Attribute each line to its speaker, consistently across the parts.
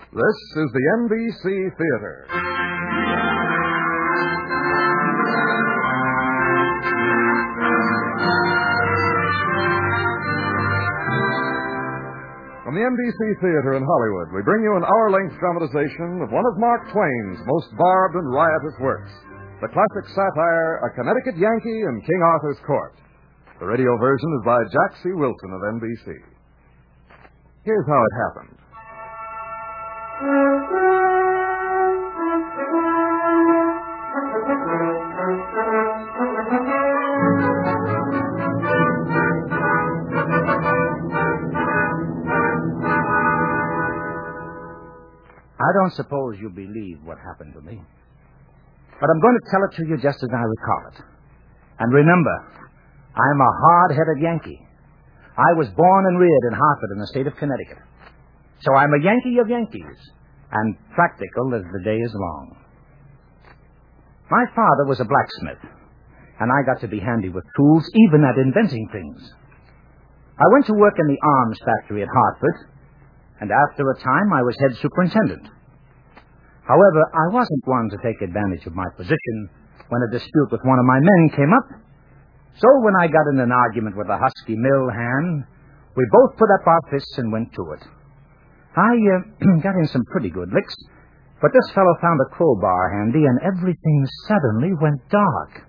Speaker 1: This is the NBC Theater. From the NBC Theater in Hollywood, we bring you an hour-length dramatization of one of Mark Twain's most barbed and riotous works, the classic satire, A Connecticut Yankee in King Arthur's Court. The radio version is by Jack C. Wilson of NBC. Here's how it happened.
Speaker 2: I don't suppose you believe what happened to me. But I'm going to tell it to you just as I recall it. And remember, I'm a hard-headed Yankee. I was born and reared in Hartford in the state of Connecticut. So I'm a Yankee of Yankees, and practical as the day is long. My father was a blacksmith, and I got to be handy with tools, even at inventing things. I went to work in the arms factory at Hartford, and after a time I was head superintendent. However, I wasn't one to take advantage of my position when a dispute with one of my men came up. So when I got in an argument with a husky mill hand, we both put up our fists and went to it. I got in some pretty good licks, but this fellow found a crowbar handy, and everything suddenly went dark.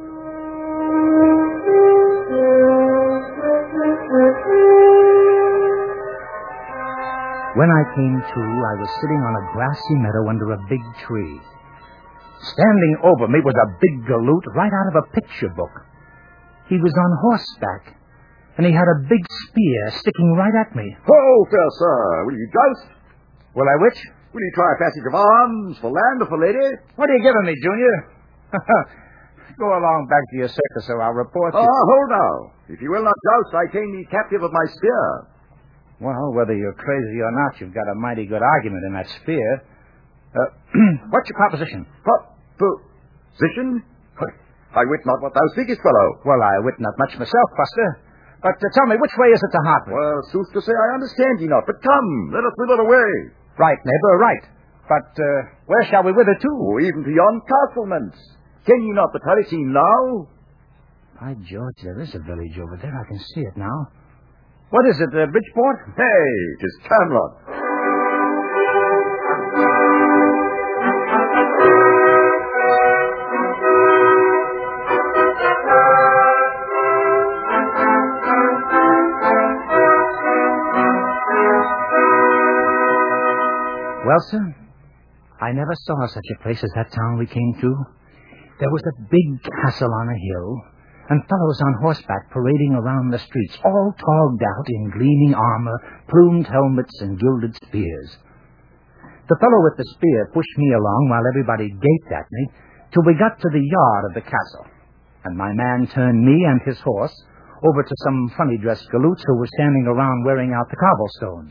Speaker 2: When I came to, I was sitting on a grassy meadow under a big tree. Standing over me was a big galoot right out of a picture book. He was on horseback, and he had a big spear sticking right at me.
Speaker 3: Ho, fair sir, will you joust?
Speaker 2: Will I which?
Speaker 3: Will you try a passage of arms for land or for lady?
Speaker 2: What are you giving me, Junior? Go along back to your circus, or I'll report you.
Speaker 3: Hold now. If you will not joust, I claim thee captive of my spear.
Speaker 2: Well, whether you're crazy or not, you've got a mighty good argument in that spear. What's your proposition?
Speaker 3: Proposition? I wit not what thou speakest, fellow.
Speaker 2: Well, I wit not much myself, Buster. But tell me, which way is it to Hartford?
Speaker 3: Well, sooth to say, I understand ye not. But come, let us wither away.
Speaker 2: Right, neighbor, right. But where shall we wither to?
Speaker 3: Oh, even to yon castlements. Ken ye not the Palatine now?
Speaker 2: By George, there is a village over there. I can see it now. What is it, Bridgeport?
Speaker 3: Hey, 'tis Camelot.
Speaker 2: Well, sir, I never saw such a place as that town we came to. There was a big castle on a hill, and fellows on horseback parading around the streets, all togged out in gleaming armor, plumed helmets, and gilded spears. The fellow with the spear pushed me along while everybody gaped at me till we got to the yard of the castle, and my man turned me and his horse over to some funny-dressed galoots who were standing around wearing out the cobblestones.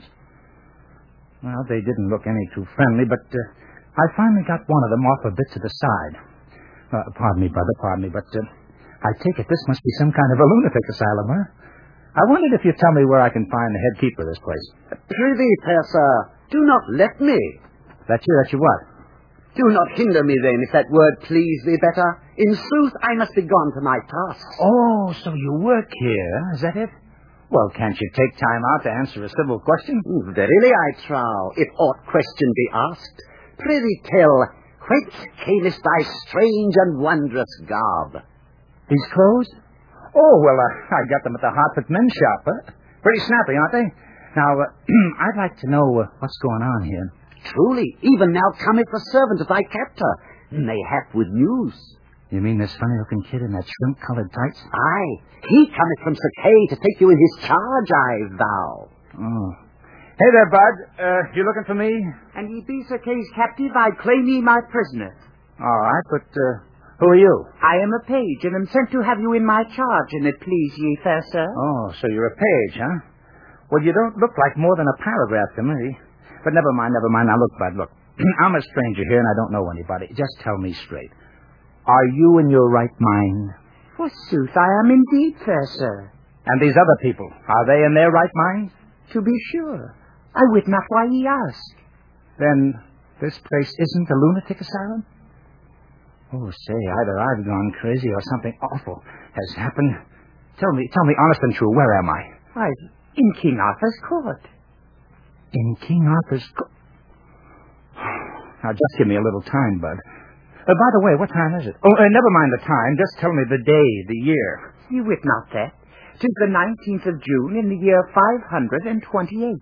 Speaker 2: Well, they didn't look any too friendly, but I finally got one of them off a bit to the side. Pardon me, brother, but I take it this must be some kind of a lunatic asylum, huh? I wondered if you'd tell me where I can find the head keeper of this place.
Speaker 4: Prithee, fair sir, do not let me.
Speaker 2: Let you what?
Speaker 4: Do not hinder me, then, if that word please thee better. In sooth, I must be gone to my task.
Speaker 2: Oh, so you work here, is that it? Well, can't you take time out to answer a civil question?
Speaker 4: Verily, I trow, if aught question be asked. Prithee tell, whence camest thy strange and wondrous garb?
Speaker 2: These clothes? Oh, well, I got them at the Hartford men's shop, huh? Pretty snappy, aren't they? Now, I'd like to know what's going on here.
Speaker 4: Truly, even now cometh the servant of thy captor, mayhap with news.
Speaker 2: You mean this funny-looking kid in that shrimp-colored tights?
Speaker 4: Aye, he cometh from Sir Kay to take you in his charge, I vow.
Speaker 2: Oh. Hey there, Bud. You looking for me?
Speaker 4: And ye be Sir Kay's captive, I claim ye my prisoner.
Speaker 2: All right, but who are you?
Speaker 4: I am a page, and am sent to have you in my charge, and it please ye, fair sir.
Speaker 2: Oh, so you're a page, huh? Well, you don't look like more than a paragraph to me. But never mind. Now, look, Bud, look. I'm a stranger here, and I don't know anybody. Just tell me straight. Are you in your right mind?
Speaker 4: Forsooth, I am indeed, fair sir.
Speaker 2: And these other people, are they in their right minds?
Speaker 4: To be sure. I wit not why ye ask.
Speaker 2: Then this place isn't a lunatic asylum? Oh, say, either I've gone crazy or something awful has happened. Tell me honest and true, where am I?
Speaker 4: Why, in King Arthur's court.
Speaker 2: In King Arthur's court? Now, just give me a little time, Bud. By the way, what time is it? Oh, never mind the time. Just tell me the day, the year.
Speaker 4: You wit not that. 'Tis the 19th of June in the year 528.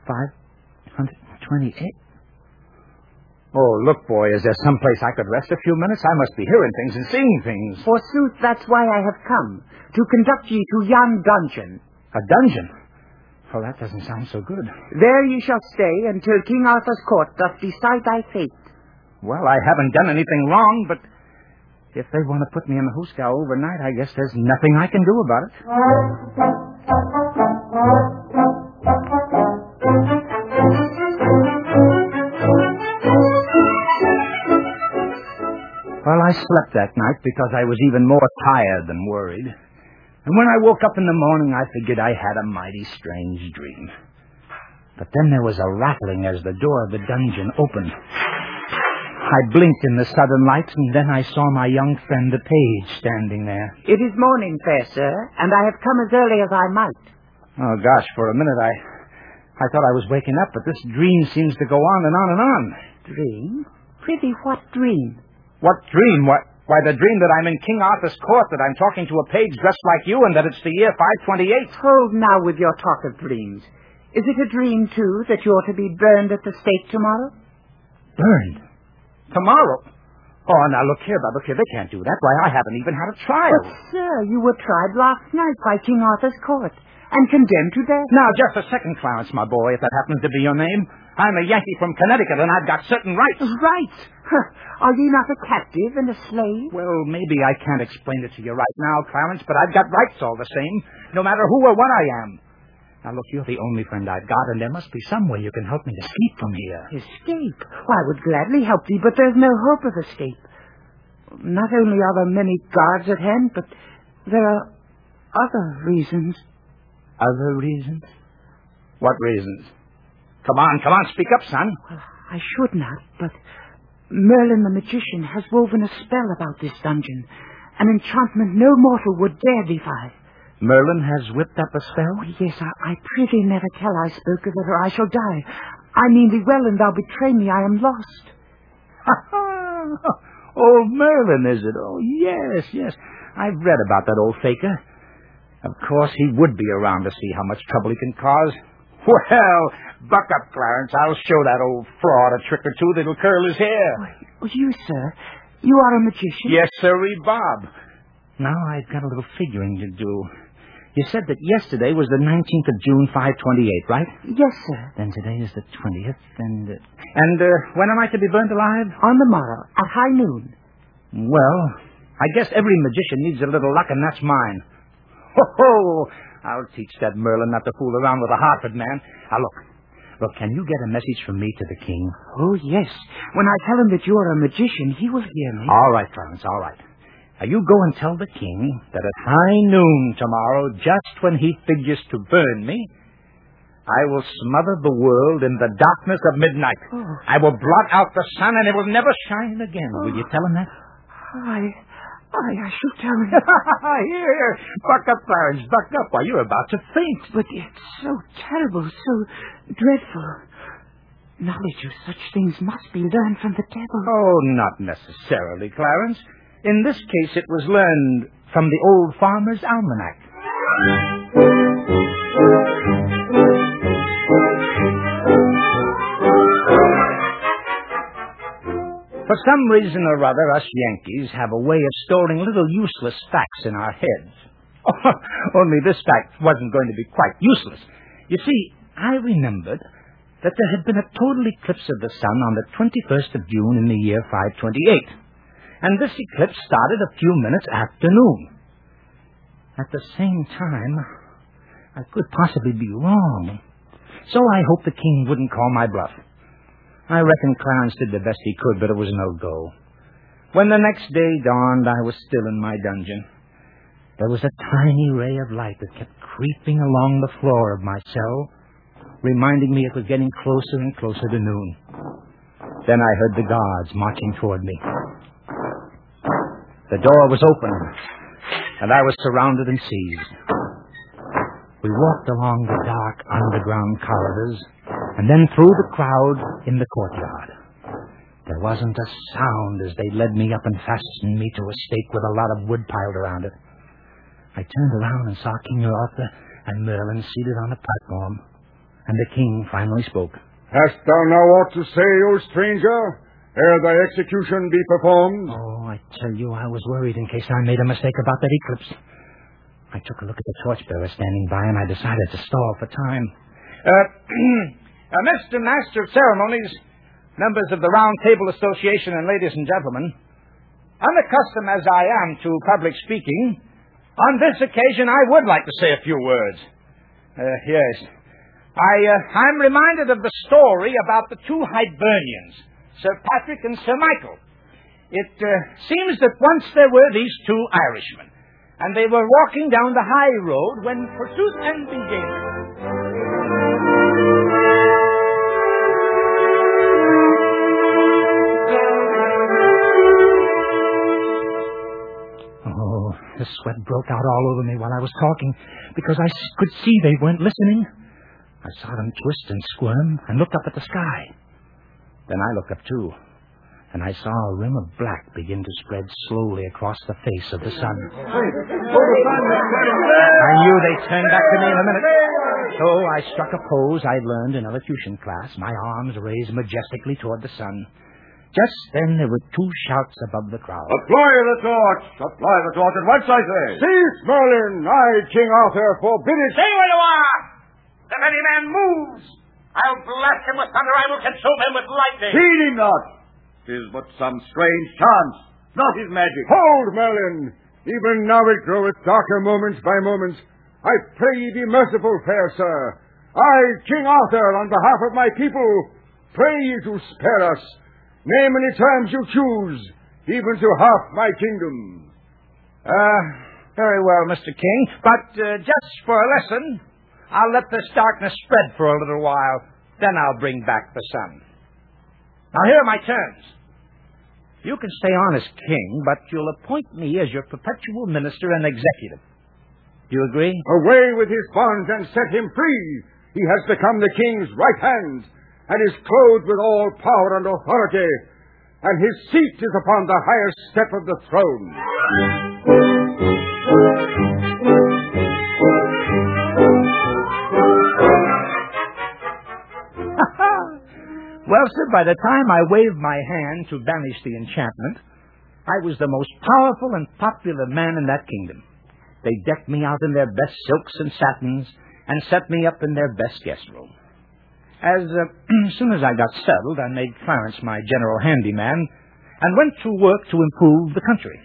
Speaker 2: 528? Oh, look, boy, is there some place I could rest a few minutes? I must be hearing things and seeing things.
Speaker 4: Forsooth, that's why I have come, to conduct ye to yon dungeon.
Speaker 2: A dungeon? Oh, that doesn't sound so good.
Speaker 4: There you shall stay until King Arthur's court doth decide thy fate.
Speaker 2: Well, I haven't done anything wrong, but if they want to put me in the hoosegow overnight, I guess there's nothing I can do about it. Well, I slept that night because I was even more tired than worried. And when I woke up in the morning, I figured I had a mighty strange dream. But then there was a rattling as the door of the dungeon opened. I blinked in the sudden light, and then I saw my young friend, the page, standing there.
Speaker 4: It is morning, fair sir, and I have come as early as I might.
Speaker 2: Oh, gosh, for a minute I thought I was waking up, but this dream seems to go on and on and on.
Speaker 4: Dream? Prithee, what dream?
Speaker 2: What dream? Why, the dream that I'm in King Arthur's court, that I'm talking to a page dressed like you, and that it's the year 528.
Speaker 4: Hold now with your talk of dreams. Is it a dream, too, that you're to be burned at the stake tomorrow?
Speaker 2: Burned? Tomorrow? Oh, now, look here, they can't do that. Why, I haven't even had a trial.
Speaker 4: But, sir, you were tried last night by King Arthur's court and condemned to death.
Speaker 2: Now, just a second, Clarence, my boy, if that happens to be your name. I'm a Yankee from Connecticut, and I've got certain rights.
Speaker 4: Rights? Are ye not a captive and a slave?
Speaker 2: Well, maybe I can't explain it to you right now, Clarence, but I've got rights all the same, no matter who or what I am. Now, look, you're the only friend I've got, and there must be some way you can help me escape from here.
Speaker 4: Escape? Well, I would gladly help thee, but there's no hope of escape. Not only are there many guards at hand, but there are other reasons.
Speaker 2: Other reasons? What reasons? Come on, speak up, son.
Speaker 4: Well, I should not, but Merlin the magician has woven a spell about this dungeon, an enchantment no mortal would dare defy.
Speaker 2: Merlin has whipped up a spell?
Speaker 4: Oh, yes, I prithee never tell I spoke of it, or I shall die. I mean thee well, and thou betray me, I am lost.
Speaker 2: Oh, Merlin, is it? Oh, yes. I've read about that old faker. Of course, he would be around to see how much trouble he can cause. Well, buck up, Clarence. I'll show that old fraud a trick or two that'll curl his hair.
Speaker 4: Oh, you, sir? You are a magician?
Speaker 2: Yes, sirree, Bob. Now I've got a little figuring to do. You said that yesterday was the 19th of June, 528, right?
Speaker 4: Yes, sir.
Speaker 2: Then today is the 20th, and when am I to be burned alive?
Speaker 4: On the morrow, at high noon.
Speaker 2: Well, I guess every magician needs a little luck, and that's mine. Ho! I'll teach that Merlin not to fool around with a Hartford man. Now, look, can you get a message from me to the king?
Speaker 4: Oh, yes. When I tell him that you are a magician, he will hear me.
Speaker 2: All right, Clarence, all right. Now, you go and tell the king that at high noon tomorrow, just when he figures to burn me, I will smother the world in the darkness of midnight.
Speaker 4: Oh.
Speaker 2: I will blot out the sun, and it will never shine again. Will you tell him that?
Speaker 4: I shall tell him.
Speaker 2: Here. Buck up, Clarence, buck up. Why, you're about to faint.
Speaker 4: But it's so terrible, so dreadful. Knowledge of such things must be learned from the devil.
Speaker 2: Oh, not necessarily, Clarence. In this case, it was learned from the old farmer's almanac. For some reason or other, us Yankees have a way of storing little useless facts in our heads. Only this fact wasn't going to be quite useless. You see, I remembered that there had been a total eclipse of the sun on the 21st of June in the year 528. And this eclipse started a few minutes after noon. At the same time, I could possibly be wrong. So I hoped the king wouldn't call my bluff. I reckon Clarence did the best he could, but it was no go. When the next day dawned, I was still in my dungeon. There was a tiny ray of light that kept creeping along the floor of my cell, reminding me it was getting closer and closer to noon. Then I heard the guards marching toward me. The door was open, and I was surrounded and seized. We walked along the dark underground corridors, and then through the crowd in the courtyard. There wasn't a sound as they led me up and fastened me to a stake with a lot of wood piled around it. I turned around and saw King Arthur and Merlin seated on the platform, and the king finally spoke.
Speaker 5: Hast thou now aught to say, O stranger, ere thy execution be performed?
Speaker 2: Oh, I tell you, I was worried in case I made a mistake about that eclipse. I took a look at the torchbearer standing by, and I decided to stall for time. Mr. Master of Ceremonies, members of the Round Table Association, and ladies and gentlemen, unaccustomed as I am to public speaking, on this occasion I would like to say a few words. Yes. I'm reminded of the story about the two Hibernians, Sir Patrick and Sir Michael. It seems that once there were these two Irishmen, and they were walking down the high road when pursuit and engagement. Oh, the sweat broke out all over me while I was talking, because I could see they weren't listening. I saw them twist and squirm and looked up at the sky. Then I looked up, too, and I saw a rim of black begin to spread slowly across the face of the sun. I knew they'd turn back to me in a minute. So I struck a pose I'd learned in elocution class, my arms raised majestically toward the sun. Just then there were two shouts above the crowd.
Speaker 3: Apply the torch! Apply the torch at once, I say!
Speaker 5: Cease, Merlin! I, King Arthur, forbid it!
Speaker 6: Stay where you are! If any man moves, I'll blast him with thunder. I will consume him with lightning.
Speaker 3: Heed him not! 'Tis but some strange chance, not his magic.
Speaker 5: Hold, Merlin! Even now it groweth darker moment by moment. I pray ye be merciful, fair sir. I, King Arthur, on behalf of my people, pray ye to spare us. Name any terms you choose, even to half my kingdom.
Speaker 2: Very well, Mr. King, but just for a lesson, I'll let this darkness spread for a little while. Then I'll bring back the sun. Now, here are my terms. You can stay on as king, but you'll appoint me as your perpetual minister and executive. Do you agree?
Speaker 5: Away with his bonds and set him free. He has become the king's right hand, and is clothed with all power and authority, and his seat is upon the highest step of the throne.
Speaker 2: Well, sir, by the time I waved my hand to banish the enchantment, I was the most powerful and popular man in that kingdom. They decked me out in their best silks and satins and set me up in their best guest room. As soon as I got settled, I made Clarence my general handyman and went to work to improve the country.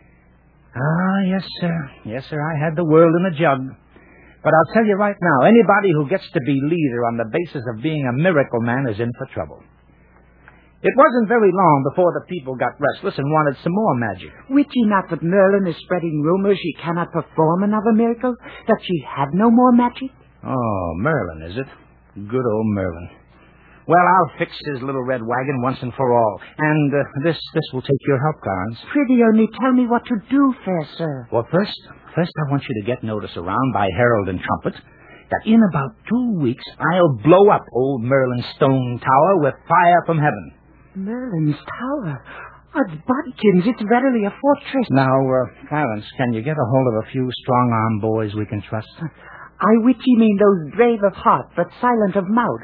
Speaker 2: Yes, sir. Yes, sir, I had the world in a jug. But I'll tell you right now, anybody who gets to be leader on the basis of being a miracle man is in for trouble. It wasn't very long before the people got restless and wanted some more magic.
Speaker 4: Wit ye not that Merlin is spreading rumors she cannot perform another miracle? That she have no more magic?
Speaker 2: Oh, Merlin, is it? Good old Merlin. Well, I'll fix his little red wagon once and for all. And this will take your help, Clarence.
Speaker 4: Prithee, only tell me what to do, fair sir.
Speaker 2: Well, first I want you to get notice around by herald and trumpet that in about 2 weeks I'll blow up old Merlin's stone tower with fire from heaven.
Speaker 4: Merlin's tower? Odds bodkins, it's verily a fortress.
Speaker 2: Now, Clarence, can you get a hold of a few strong-armed boys we can trust?
Speaker 4: I wit ye mean those brave of heart but silent of mouth.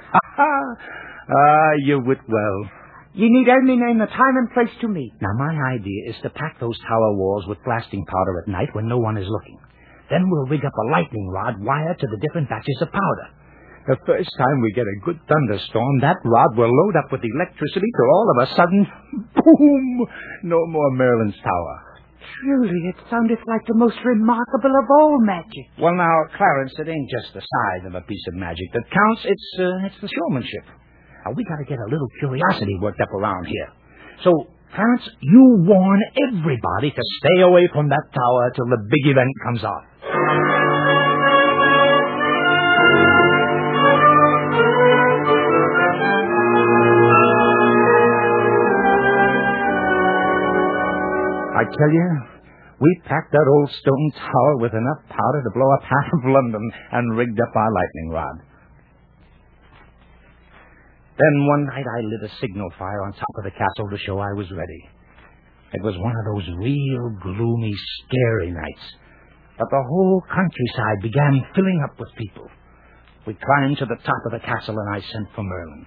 Speaker 2: You wit well.
Speaker 4: Ye need only name the time and place to meet.
Speaker 2: Now, my idea is to pack those tower walls with blasting powder at night when no one is looking. Then we'll rig up a lightning rod wired to the different batches of powder. The first time we get a good thunderstorm, that rod will load up with electricity till all of a sudden, boom, no more Merlin's tower.
Speaker 4: Truly, it soundeth like the most remarkable of all magic.
Speaker 2: Well, now, Clarence, it ain't just the size of a piece of magic that counts. It's the showmanship. Now, we got to get a little curiosity worked up around here. So, Clarence, you warn everybody to stay away from that tower till the big event comes off. I tell you, we packed that old stone tower with enough powder to blow up half of London and rigged up our lightning rod. Then one night I lit a signal fire on top of the castle to show I was ready. It was one of those real gloomy, scary nights. But the whole countryside began filling up with people. We climbed to the top of the castle and I sent for Merlin.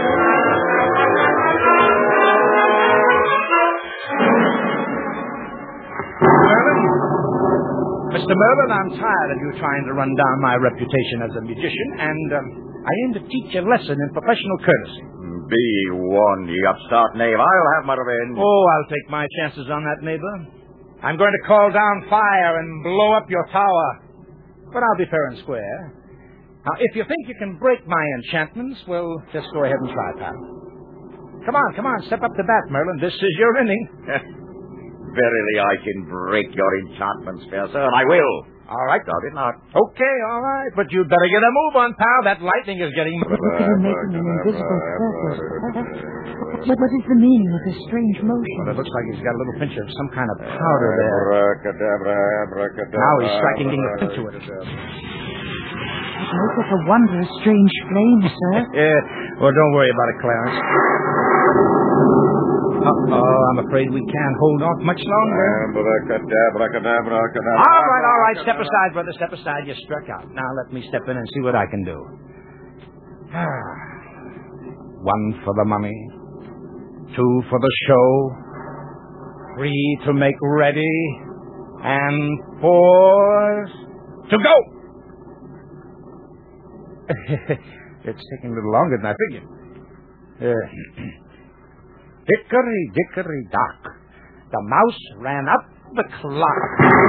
Speaker 2: Merlin? Mr. Merlin, I'm tired of you trying to run down my reputation as a magician, and I aim to teach a lesson in professional courtesy.
Speaker 3: Be warned, you upstart knave. I'll have my revenge.
Speaker 2: Oh, I'll take my chances on that, neighbor. I'm going to call down fire and blow up your tower. But I'll be fair and square. Now, if you think you can break my enchantments, well, just go ahead and try, pal. Come on, step up to bat, Merlin. This is your inning.
Speaker 3: Verily, I can break your enchantments, fair sir, and I will.
Speaker 2: All right.
Speaker 3: Doubt it not.
Speaker 2: Okay, all right. But you'd better get a move on, pal. That lightning is getting...
Speaker 4: Look at him making an invisible circle. What is the meaning of this strange motion?
Speaker 2: Well, it looks like he's got a little pinch of some kind of powder there.
Speaker 3: Abracadabra, abracadabra.
Speaker 2: Now he's striking into it.
Speaker 4: It looks like a wondrous strange flame, sir.
Speaker 2: Yeah. Well, don't worry about it, Clarence. I'm afraid we can't hold off much longer.
Speaker 3: Abracadabra.
Speaker 2: All right. Step aside, brother. Step aside. You struck out. Now let me step in and see what I can do. One for the money. 2 for the show. 3 to make ready. And 4 to go. It's taking a little longer than I figured. Hickory dickory dock. The mouse ran up the clock.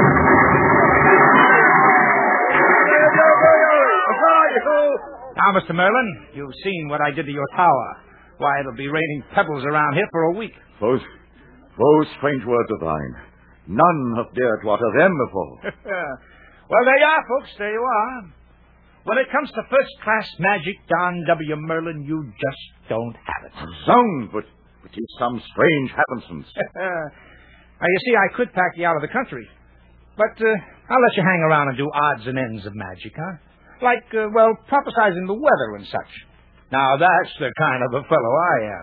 Speaker 2: Now, Mr. Merlin, you've seen what I did to your tower. Why, it'll be raining pebbles around here for a week.
Speaker 3: Those strange words of thine. None have dared to utter them before.
Speaker 2: Well, there you are, folks. There you are. When it comes to first-class magic, Don W. Merlin, you just don't have it.
Speaker 3: Zounds, but you've some strange happenstance.
Speaker 2: Now, you see, I could pack you out of the country. But I'll let you hang around and do odds and ends of magic, huh? Like, prophesizing the weather and such. Now, that's the kind of a fellow I am.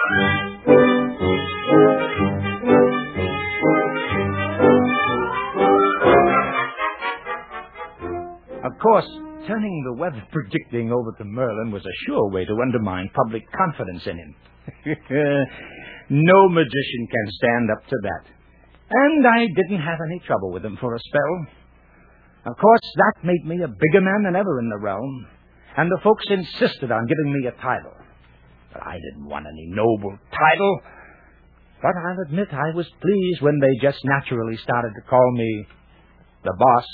Speaker 2: Of course, turning the weather predicting over to Merlin was a sure way to undermine public confidence in him. No magician can stand up to that. And I didn't have any trouble with him for a spell. Of course, that made me a bigger man than ever in the realm, and the folks insisted on giving me a title. But I didn't want any noble title. But I'll admit I was pleased when they just naturally started to call me the boss.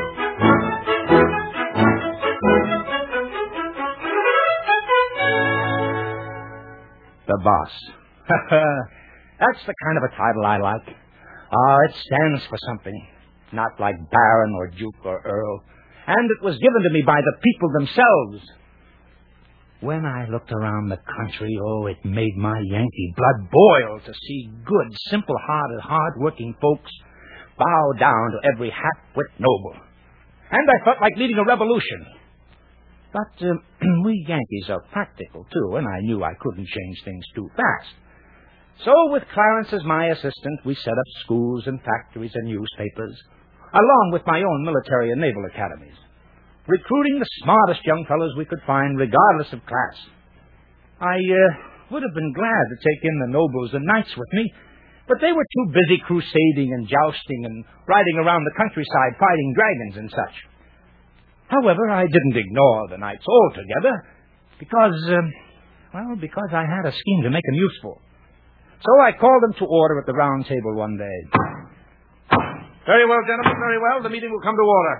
Speaker 2: The boss. That's the kind of a title I like. It stands for something. Not like Baron or Duke or Earl. And it was given to me by the people themselves. When I looked around the country, it made my Yankee blood boil to see good, simple-hearted, hard-working folks bow down to every half-wit noble. And I felt like leading a revolution. But we Yankees are practical, too, and I knew I couldn't change things too fast. So, with Clarence as my assistant, we set up schools and factories and newspapers, along with my own military and naval academies, recruiting the smartest young fellows we could find, regardless of class. I would have been glad to take in the nobles and knights with me, but they were too busy crusading and jousting and riding around the countryside fighting dragons and such. However, I didn't ignore the knights altogether, because I had a scheme to make them useful. So I called them to order at the round table one day. Very well, gentlemen, very well. The meeting will come to order.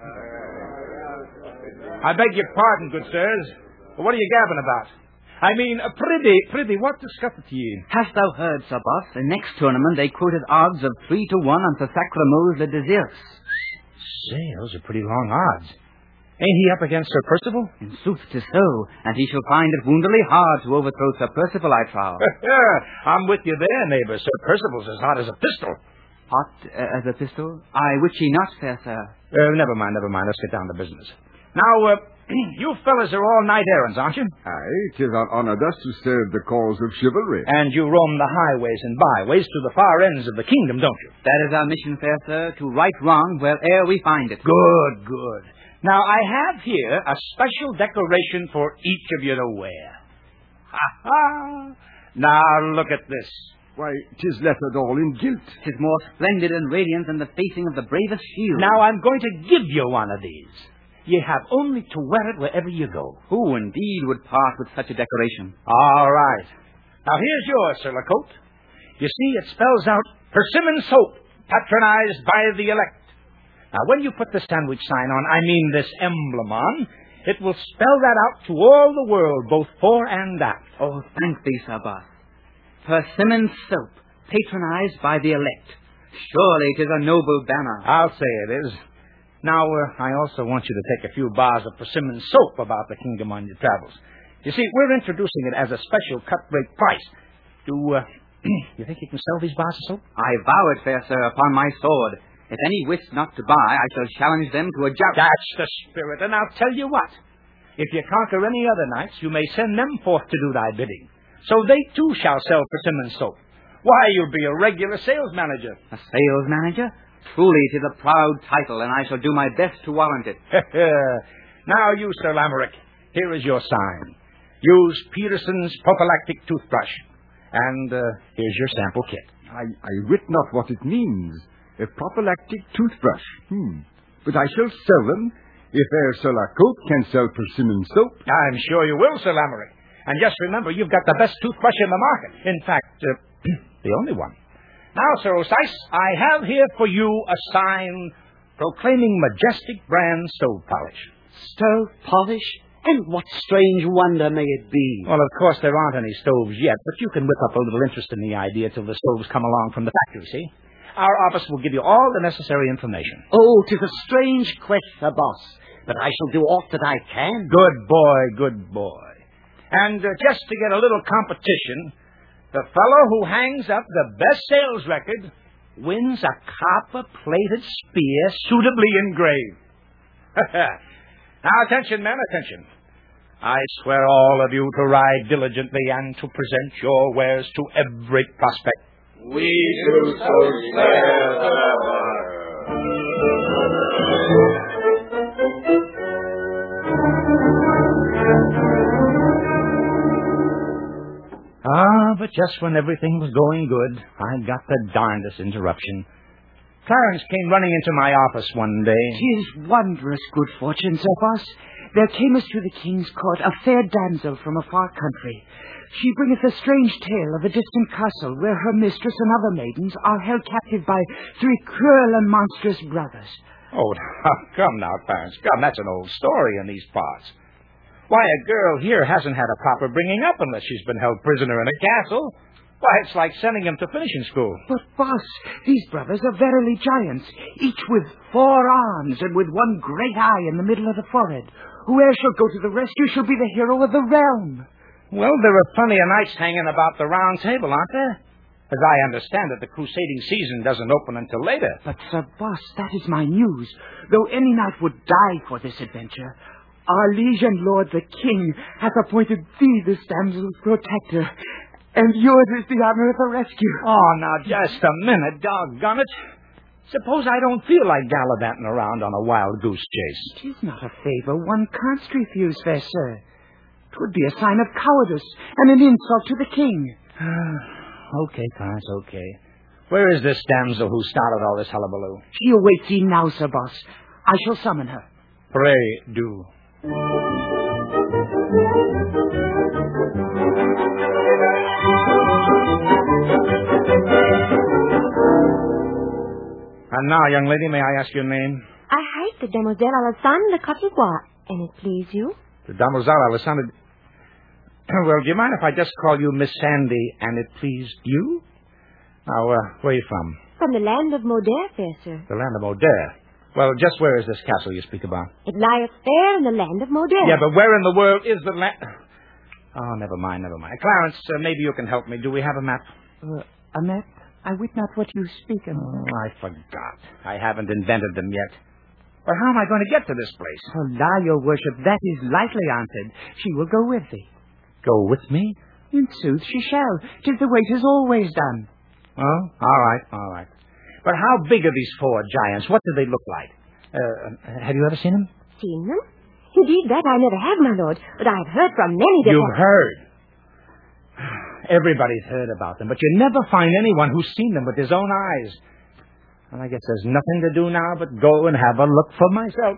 Speaker 2: I beg your pardon, good sirs. But what are you gabbing about? I mean, prithee, what discusseth ye?
Speaker 7: Hast thou heard, Sir Boss? In next tournament they quoted odds of 3-1 on Sir Sacramose le Désirus.
Speaker 2: Say, those are pretty long odds. Ain't he up against Sir Percival?
Speaker 7: In sooth, 'tis so, and he shall find it wonderly hard to overthrow Sir Percival, I trow.
Speaker 2: I'm with you there, neighbor. Sir Percival's as hot as a pistol.
Speaker 7: Hot as a pistol? I wit ye not, fair sir.
Speaker 2: Never mind. Let's get down to business. Now, you fellas are all knight errants, aren't you?
Speaker 5: Aye, 'tis our honor thus to serve the cause of chivalry.
Speaker 2: And you roam the highways and byways to the far ends of the kingdom, don't you?
Speaker 7: That is our mission, fair sir, to right wrong where'er we find it.
Speaker 2: Good. Now, I have here a special decoration for each of you to wear. Ha! Now, look at this.
Speaker 5: Why, 'tis lettered all in gilt.
Speaker 7: 'Tis more splendid and radiant than the facing of the bravest shield.
Speaker 2: Now, I'm going to give you one of these. You have only to wear it wherever you go.
Speaker 7: Who indeed would part with such a decoration?
Speaker 2: All right. Now, here's yours, Sir Lacote. You see, it spells out Persimmon Soap, patronized by the elect. Now, when you put the sandwich sign on, I mean this emblem on, it will spell that out to all the world, both fore and aft.
Speaker 7: Oh, thank thee, Sir Boss. Persimmon Soap, patronized by the elect. Surely it is a noble banner.
Speaker 2: I'll say it is. Now, I also want you to take a few bars of persimmon soap about the kingdom on your travels. You see, we're introducing it as a special cut-rate price. You think you can sell these bars of soap?
Speaker 7: I vow it, fair sir, upon my sword. If any wish not to buy, I shall challenge them to a joust.
Speaker 2: That's the spirit, and I'll tell you what. If you conquer any other knights, you may send them forth to do thy bidding. So they, too, shall sell persimmon soap. Why, you'll be a regular sales manager.
Speaker 7: A sales manager? Truly, it is a proud title, and I shall do my best to warrant it.
Speaker 2: Now, you, Sir Lamerick, here is your sign. Use Peterson's prophylactic toothbrush. And here's your sample kit.
Speaker 5: I wit not what it means. A prophylactic toothbrush. But I shall sell them if Sir Lacote can sell persimmon soap.
Speaker 2: I'm sure you will, Sir Lamerick. And just remember, you've got the best toothbrush in the market. In fact, the only one. Now, Sir Osice, I have here for you a sign proclaiming Majestic Brand Stove Polish.
Speaker 8: Stove polish? And what strange wonder may it be?
Speaker 2: Well, of course, there aren't any stoves yet, but you can whip up a little interest in the idea till the stoves come along from the factory, see? Our office will give you all the necessary information.
Speaker 8: Oh, 'tis a strange quest, Sir Boss, but I shall do aught that I can.
Speaker 2: Good boy. And just to get a little competition, the fellow who hangs up the best sales record wins a copper-plated spear suitably engraved. Now, attention, men, attention. I swear all of you to ride diligently and to present your wares to every prospect.
Speaker 9: We do so swear.
Speaker 2: But just when everything was going good, I got the darndest interruption. Clarence came running into my office one day.
Speaker 4: 'Tis wondrous good fortune, Sir Boss. There came us to the king's court a fair damsel from a far country. She bringeth a strange tale of a distant castle where her mistress and other maidens are held captive by 3 cruel and monstrous brothers.
Speaker 2: Oh, come now, Clarence. Come, that's an old story in these parts. Why, a girl here hasn't had a proper bringing up unless she's been held prisoner in a castle. Why, it's like sending him to finishing school.
Speaker 4: But, boss, these brothers are verily giants, each with 4 arms and with one great eye in the middle of the forehead. Whoever shall go to the rescue shall be the hero of the realm.
Speaker 2: Well, there are plenty of knights hanging about the round table, aren't there? As I understand it, the crusading season doesn't open until later.
Speaker 4: But, Sir Boss, that is my news. Though any knight would die for this adventure, our liege and lord the king hath appointed thee this damsel's protector, and yours is the honor of the rescue.
Speaker 2: Oh, now, just a minute, doggone it. Suppose I don't feel like gallivanting around on a wild goose chase.
Speaker 4: 'Tis not a favor one can't refuse, fair sir. 'Twould be a sign of cowardice and an insult to the king.
Speaker 2: Okay, Clarence, okay. Where is this damsel who started all this hullabaloo?
Speaker 4: She awaits thee now, Sir Boss. I shall summon her.
Speaker 2: Pray do. And now, young lady, may I ask your name?
Speaker 10: I hate the Demoiselle Alessandre de Courtois, and it please you.
Speaker 2: The Demoiselle Alessandre... Well, do you mind if I just call you Miss Sandy, and it pleased you? Now, where are you from?
Speaker 10: From the land of Moder, fair sir.
Speaker 2: The land of Moder. Well, just where is this castle you speak about?
Speaker 10: It lieth fair in the land of Moder.
Speaker 2: Yeah, but where in the world is the land... Oh, never mind. Clarence, maybe you can help me. Do we have a map?
Speaker 4: A map? I wit not what you speak of.
Speaker 2: Oh, I forgot. I haven't invented them yet. But how am I going to get to this place?
Speaker 4: Allah, your worship, that is lightly answered. She will go with thee.
Speaker 2: Go with me?
Speaker 4: In sooth, she shall. 'Tis the way 'tis always done.
Speaker 2: Oh, all right. But how big are these 4 giants? What do they look like? Have you ever seen them?
Speaker 10: Seen them? Indeed, that I never have, my lord. But I have heard from many that...
Speaker 2: You've heard? Everybody's heard about them, but you never find anyone who's seen them with his own eyes. Well, I guess there's nothing to do now but go and have a look for myself.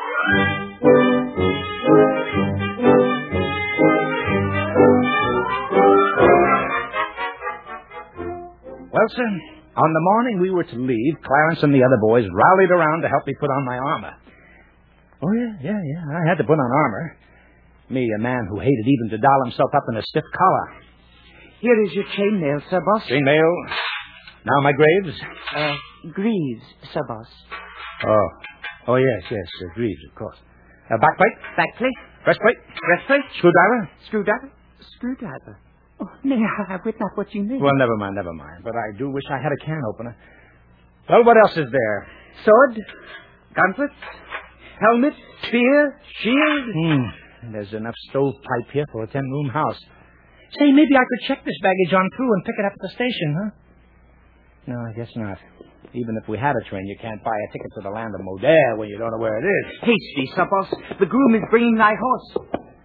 Speaker 2: Well, sir, on the morning we were to leave, Clarence and the other boys rallied around to help me put on my armor. Oh, yeah. I had to put on armor. Me, a man who hated even to doll himself up in a stiff collar.
Speaker 4: Here is your chainmail, Sir Boss.
Speaker 2: Chainmail. Now my Graves.
Speaker 4: Greaves, Sir Boss.
Speaker 2: Oh, yes, Greaves, of course. Backplate.
Speaker 4: Backplate.
Speaker 2: Breastplate.
Speaker 4: Breastplate.
Speaker 2: Screwdriver.
Speaker 4: Screwdriver. Oh, nay, I wit not what you mean.
Speaker 2: Well, never mind. But I do wish I had a can opener. Well, what else is there?
Speaker 4: Sword, gauntlets, helmet, spear, shield.
Speaker 2: There's enough stovepipe here for a 10-room house. Say, maybe I could check this baggage on through and pick it up at the station, huh? No, I guess not. Even if we had a train, you can't buy a ticket to the land of Modair when you don't know where it is.
Speaker 4: Haste thee, Sir Boss. The groom is bringing thy horse.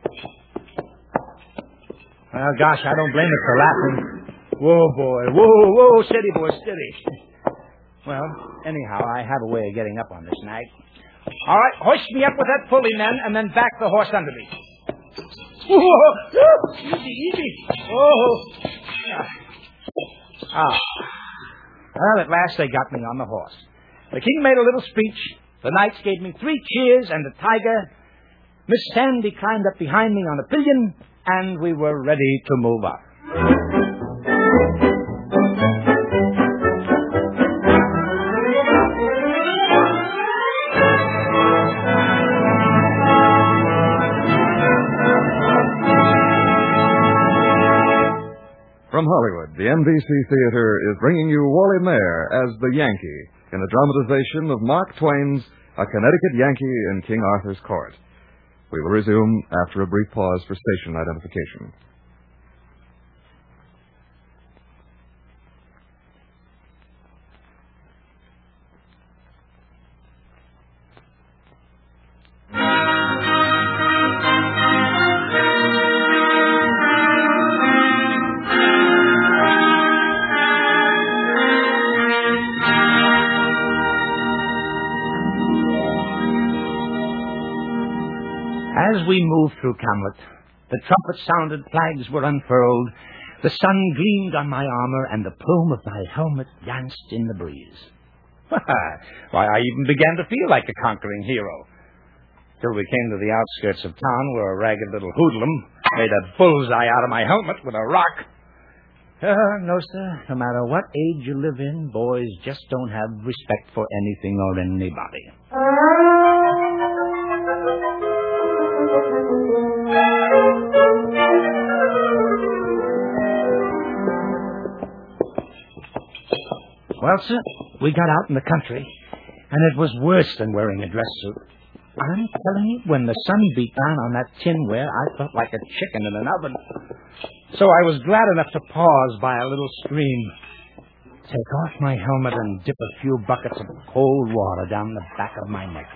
Speaker 2: Well, gosh, I don't blame it for laughing. Whoa, boy. Whoa. Steady, boy, steady. Well, anyhow, I have a way of getting up on this nag. All right, hoist me up with that pulley, men, and then back the horse under me. Whoa. Easy. Oh. Well, at last they got me on the horse. The king made a little speech. The knights gave me 3 cheers and a tiger. Miss Sandy climbed up behind me on a pillion, and we were ready to move up.
Speaker 1: From Hollywood, the NBC Theater is bringing you Wally Mayer as the Yankee in a dramatization of Mark Twain's A Connecticut Yankee in King Arthur's Court. We will resume after a brief pause for station identification.
Speaker 2: As we moved through Camlet, the trumpet sounded, flags were unfurled, the sun gleamed on my armor, and the plume of my helmet danced in the breeze. Why, I even began to feel like a conquering hero. Till we came to the outskirts of town, where a ragged little hoodlum made a bullseye out of my helmet with a rock. No, sir. No matter what age you live in, boys just don't have respect for anything or anybody. Well, sir, we got out in the country, and it was worse than wearing a dress suit. I'm telling you, when the sun beat down on that tinware, I felt like a chicken in an oven. So I was glad enough to pause by a little stream, take off my helmet, and dip a few buckets of cold water down the back of my neck.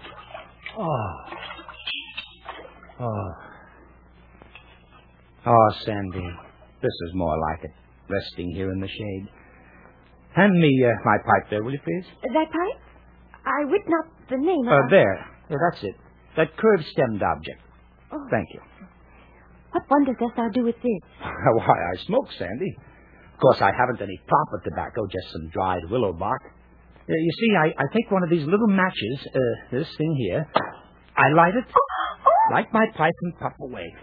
Speaker 2: Oh, Sandy, this is more like it, resting here in the shade. Hand me my pipe there, will you, please?
Speaker 10: That pipe? I wit not the name of...
Speaker 2: There. Yeah, that's it. That curved-stemmed object.
Speaker 10: Oh.
Speaker 2: Thank you.
Speaker 10: What wonders dost thou do with this?
Speaker 2: Why, I smoke, Sandy. Of course, I haven't any proper tobacco, just some dried willow bark. You see, I take one of these little matches, this thing here. I light it, light my pipe, and puff away.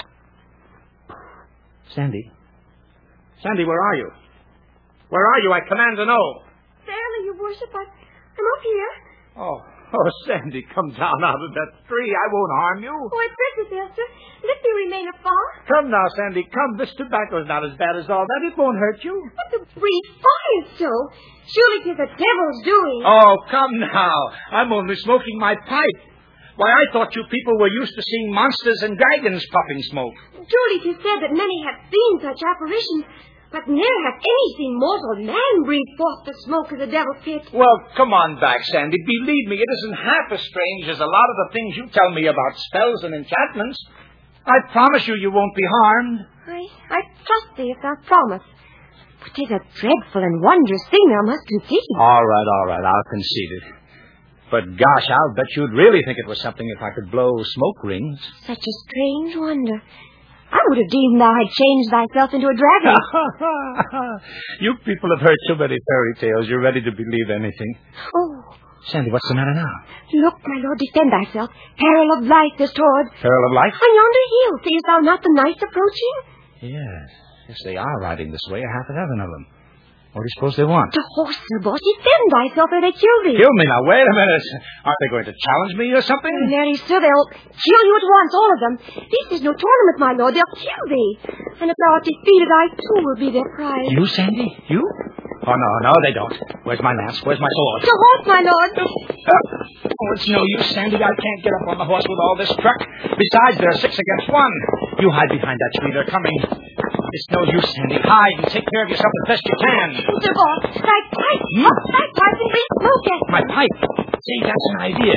Speaker 2: Sandy, where are you? Where are you? I command to know.
Speaker 10: Verily, your worship, I'm up here.
Speaker 2: Oh, Sandy, come down out of that tree. I won't harm you.
Speaker 10: Oh, it's Princess Esther. Let me remain afar.
Speaker 2: Come now, Sandy, come. This tobacco's not as bad as all that. It won't hurt you.
Speaker 10: But the breeze fires so. Surely 'tis the devil's doing.
Speaker 2: Oh, come now. I'm only smoking my pipe. Why, I thought you people were used to seeing monsters and dragons puffing smoke.
Speaker 10: Truly 'tis said that many have seen such apparitions, but ne'er hath any seen mortal man breathe forth the smoke of the devil's pit.
Speaker 2: Well, come on back, Sandy. Believe me, it isn't half as strange as a lot of the things you tell me about spells and enchantments. I promise you won't be harmed.
Speaker 10: I trust thee if thou promise. But 'tis a dreadful and wondrous thing thou must concede.
Speaker 2: All right, I'll concede it. But gosh, I'll bet you'd really think it was something if I could blow smoke rings.
Speaker 10: Such a strange wonder. I would have deemed thou had changed thyself into a dragon.
Speaker 2: You people have heard too many fairy tales. You're ready to believe anything.
Speaker 10: Oh.
Speaker 2: Sandy, what's the matter now?
Speaker 10: Look, my lord, defend thyself. Peril of life is toward.
Speaker 2: Peril of life?
Speaker 10: On yonder hill, seest thou not the knights approaching?
Speaker 2: Yes, they are riding this way, half a dozen of them. What do you suppose they want?
Speaker 10: To horse, Sir Boss. Defend thyself or they kill thee.
Speaker 2: Kill me now? Wait a minute. Aren't they going to challenge me or something?
Speaker 10: Very sure they'll kill you at once, all of them. This is no tournament, my lord. They'll kill thee. And if thou art defeated, I too will be their prize.
Speaker 2: You, Sandy? You? Oh, no, they don't. Where's my lance? Where's my sword?
Speaker 10: To horse, my lord.
Speaker 2: Oh, it's no use, Sandy. I can't get up on the horse with all this truck. Besides, there are 6 against 1. You hide behind that tree. They're coming. It's no use, Sandy. Hide and take care of yourself as best you can.
Speaker 10: Sir Boss, thy pipe. Thy pipe and bring smoke at
Speaker 2: my pipe? See, that's an idea.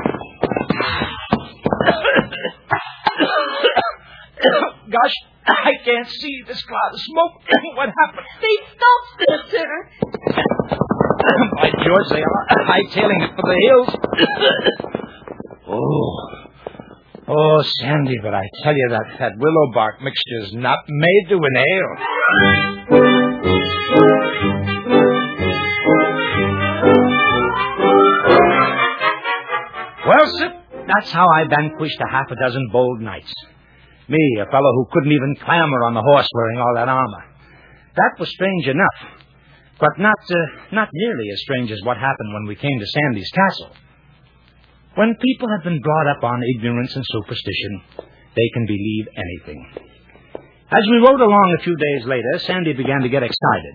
Speaker 2: Gosh, I can't see this cloud of smoke. What happened?
Speaker 10: They stopped, sir.
Speaker 2: By George, they are hightailing it for the hills. Oh, Sandy, but I tell you that willow bark mixture's not made to inhale. Well, Sip, that's how I vanquished a half a dozen bold knights. Me, a fellow who couldn't even clamber on the horse wearing all that armor. That was strange enough, but not nearly as strange as what happened when we came to Sandy's castle. When people have been brought up on ignorance and superstition, they can believe anything. As we rode along a few days later, Sandy began to get excited.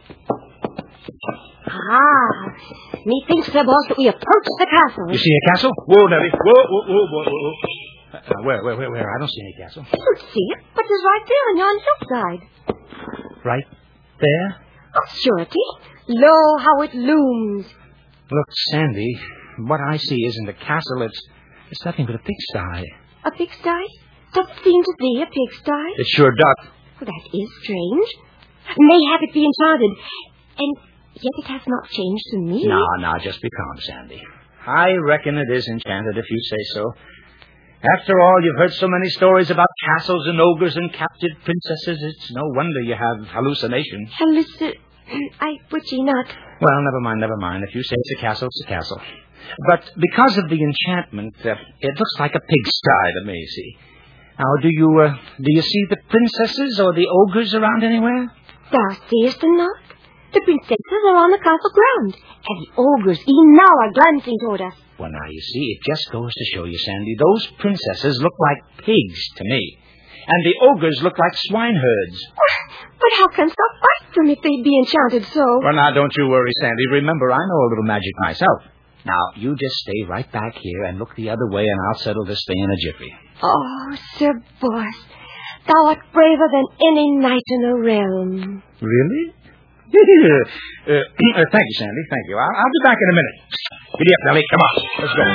Speaker 10: Methinks, Sir Boss, that we approach the castle.
Speaker 2: You see a castle? Whoa, Nellie. Whoa. Where? I don't see any castle.
Speaker 10: You don't see it, but it's right there on yon hillside.
Speaker 2: Right there?
Speaker 10: Of surety. Lo, how it looms.
Speaker 2: Look, Sandy, what I see isn't a castle. It's nothing but a pigsty.
Speaker 10: A pigsty? Does it seem to thee a pigsty?
Speaker 2: It sure does.
Speaker 10: Well, that is strange. Mayhap it be enchanted. And yet it has not changed to me.
Speaker 2: No, just be calm, Sandy. I reckon it is enchanted if you say so. After all, you've heard so many stories about castles and ogres and captive princesses. It's no wonder you have hallucinations.
Speaker 10: I would ye not.
Speaker 2: Well, never mind. If you say it's a castle, it's a castle. But because of the enchantment, it looks like a pigsty to me, see. Now, do you see the princesses or the ogres around anywhere?
Speaker 10: Thou seest them not? The princesses are on the castle ground, and the ogres even now are glancing toward us.
Speaker 2: Well, now, you see, it just goes to show you, Sandy, those princesses look like pigs to me. And the ogres look like swineherds.
Speaker 10: But how canst thou fight them if they be enchanted so?
Speaker 2: Well, now, don't you worry, Sandy. Remember, I know a little magic myself. Now, you just stay right back here and look the other way, and I'll settle this thing in a jiffy.
Speaker 10: Oh, Sir Boss, thou art braver than any knight in the realm.
Speaker 2: Really? Thank you, Sandy. Thank you. I'll be back in a minute. Giddy up, Nellie. Come on. Let's go.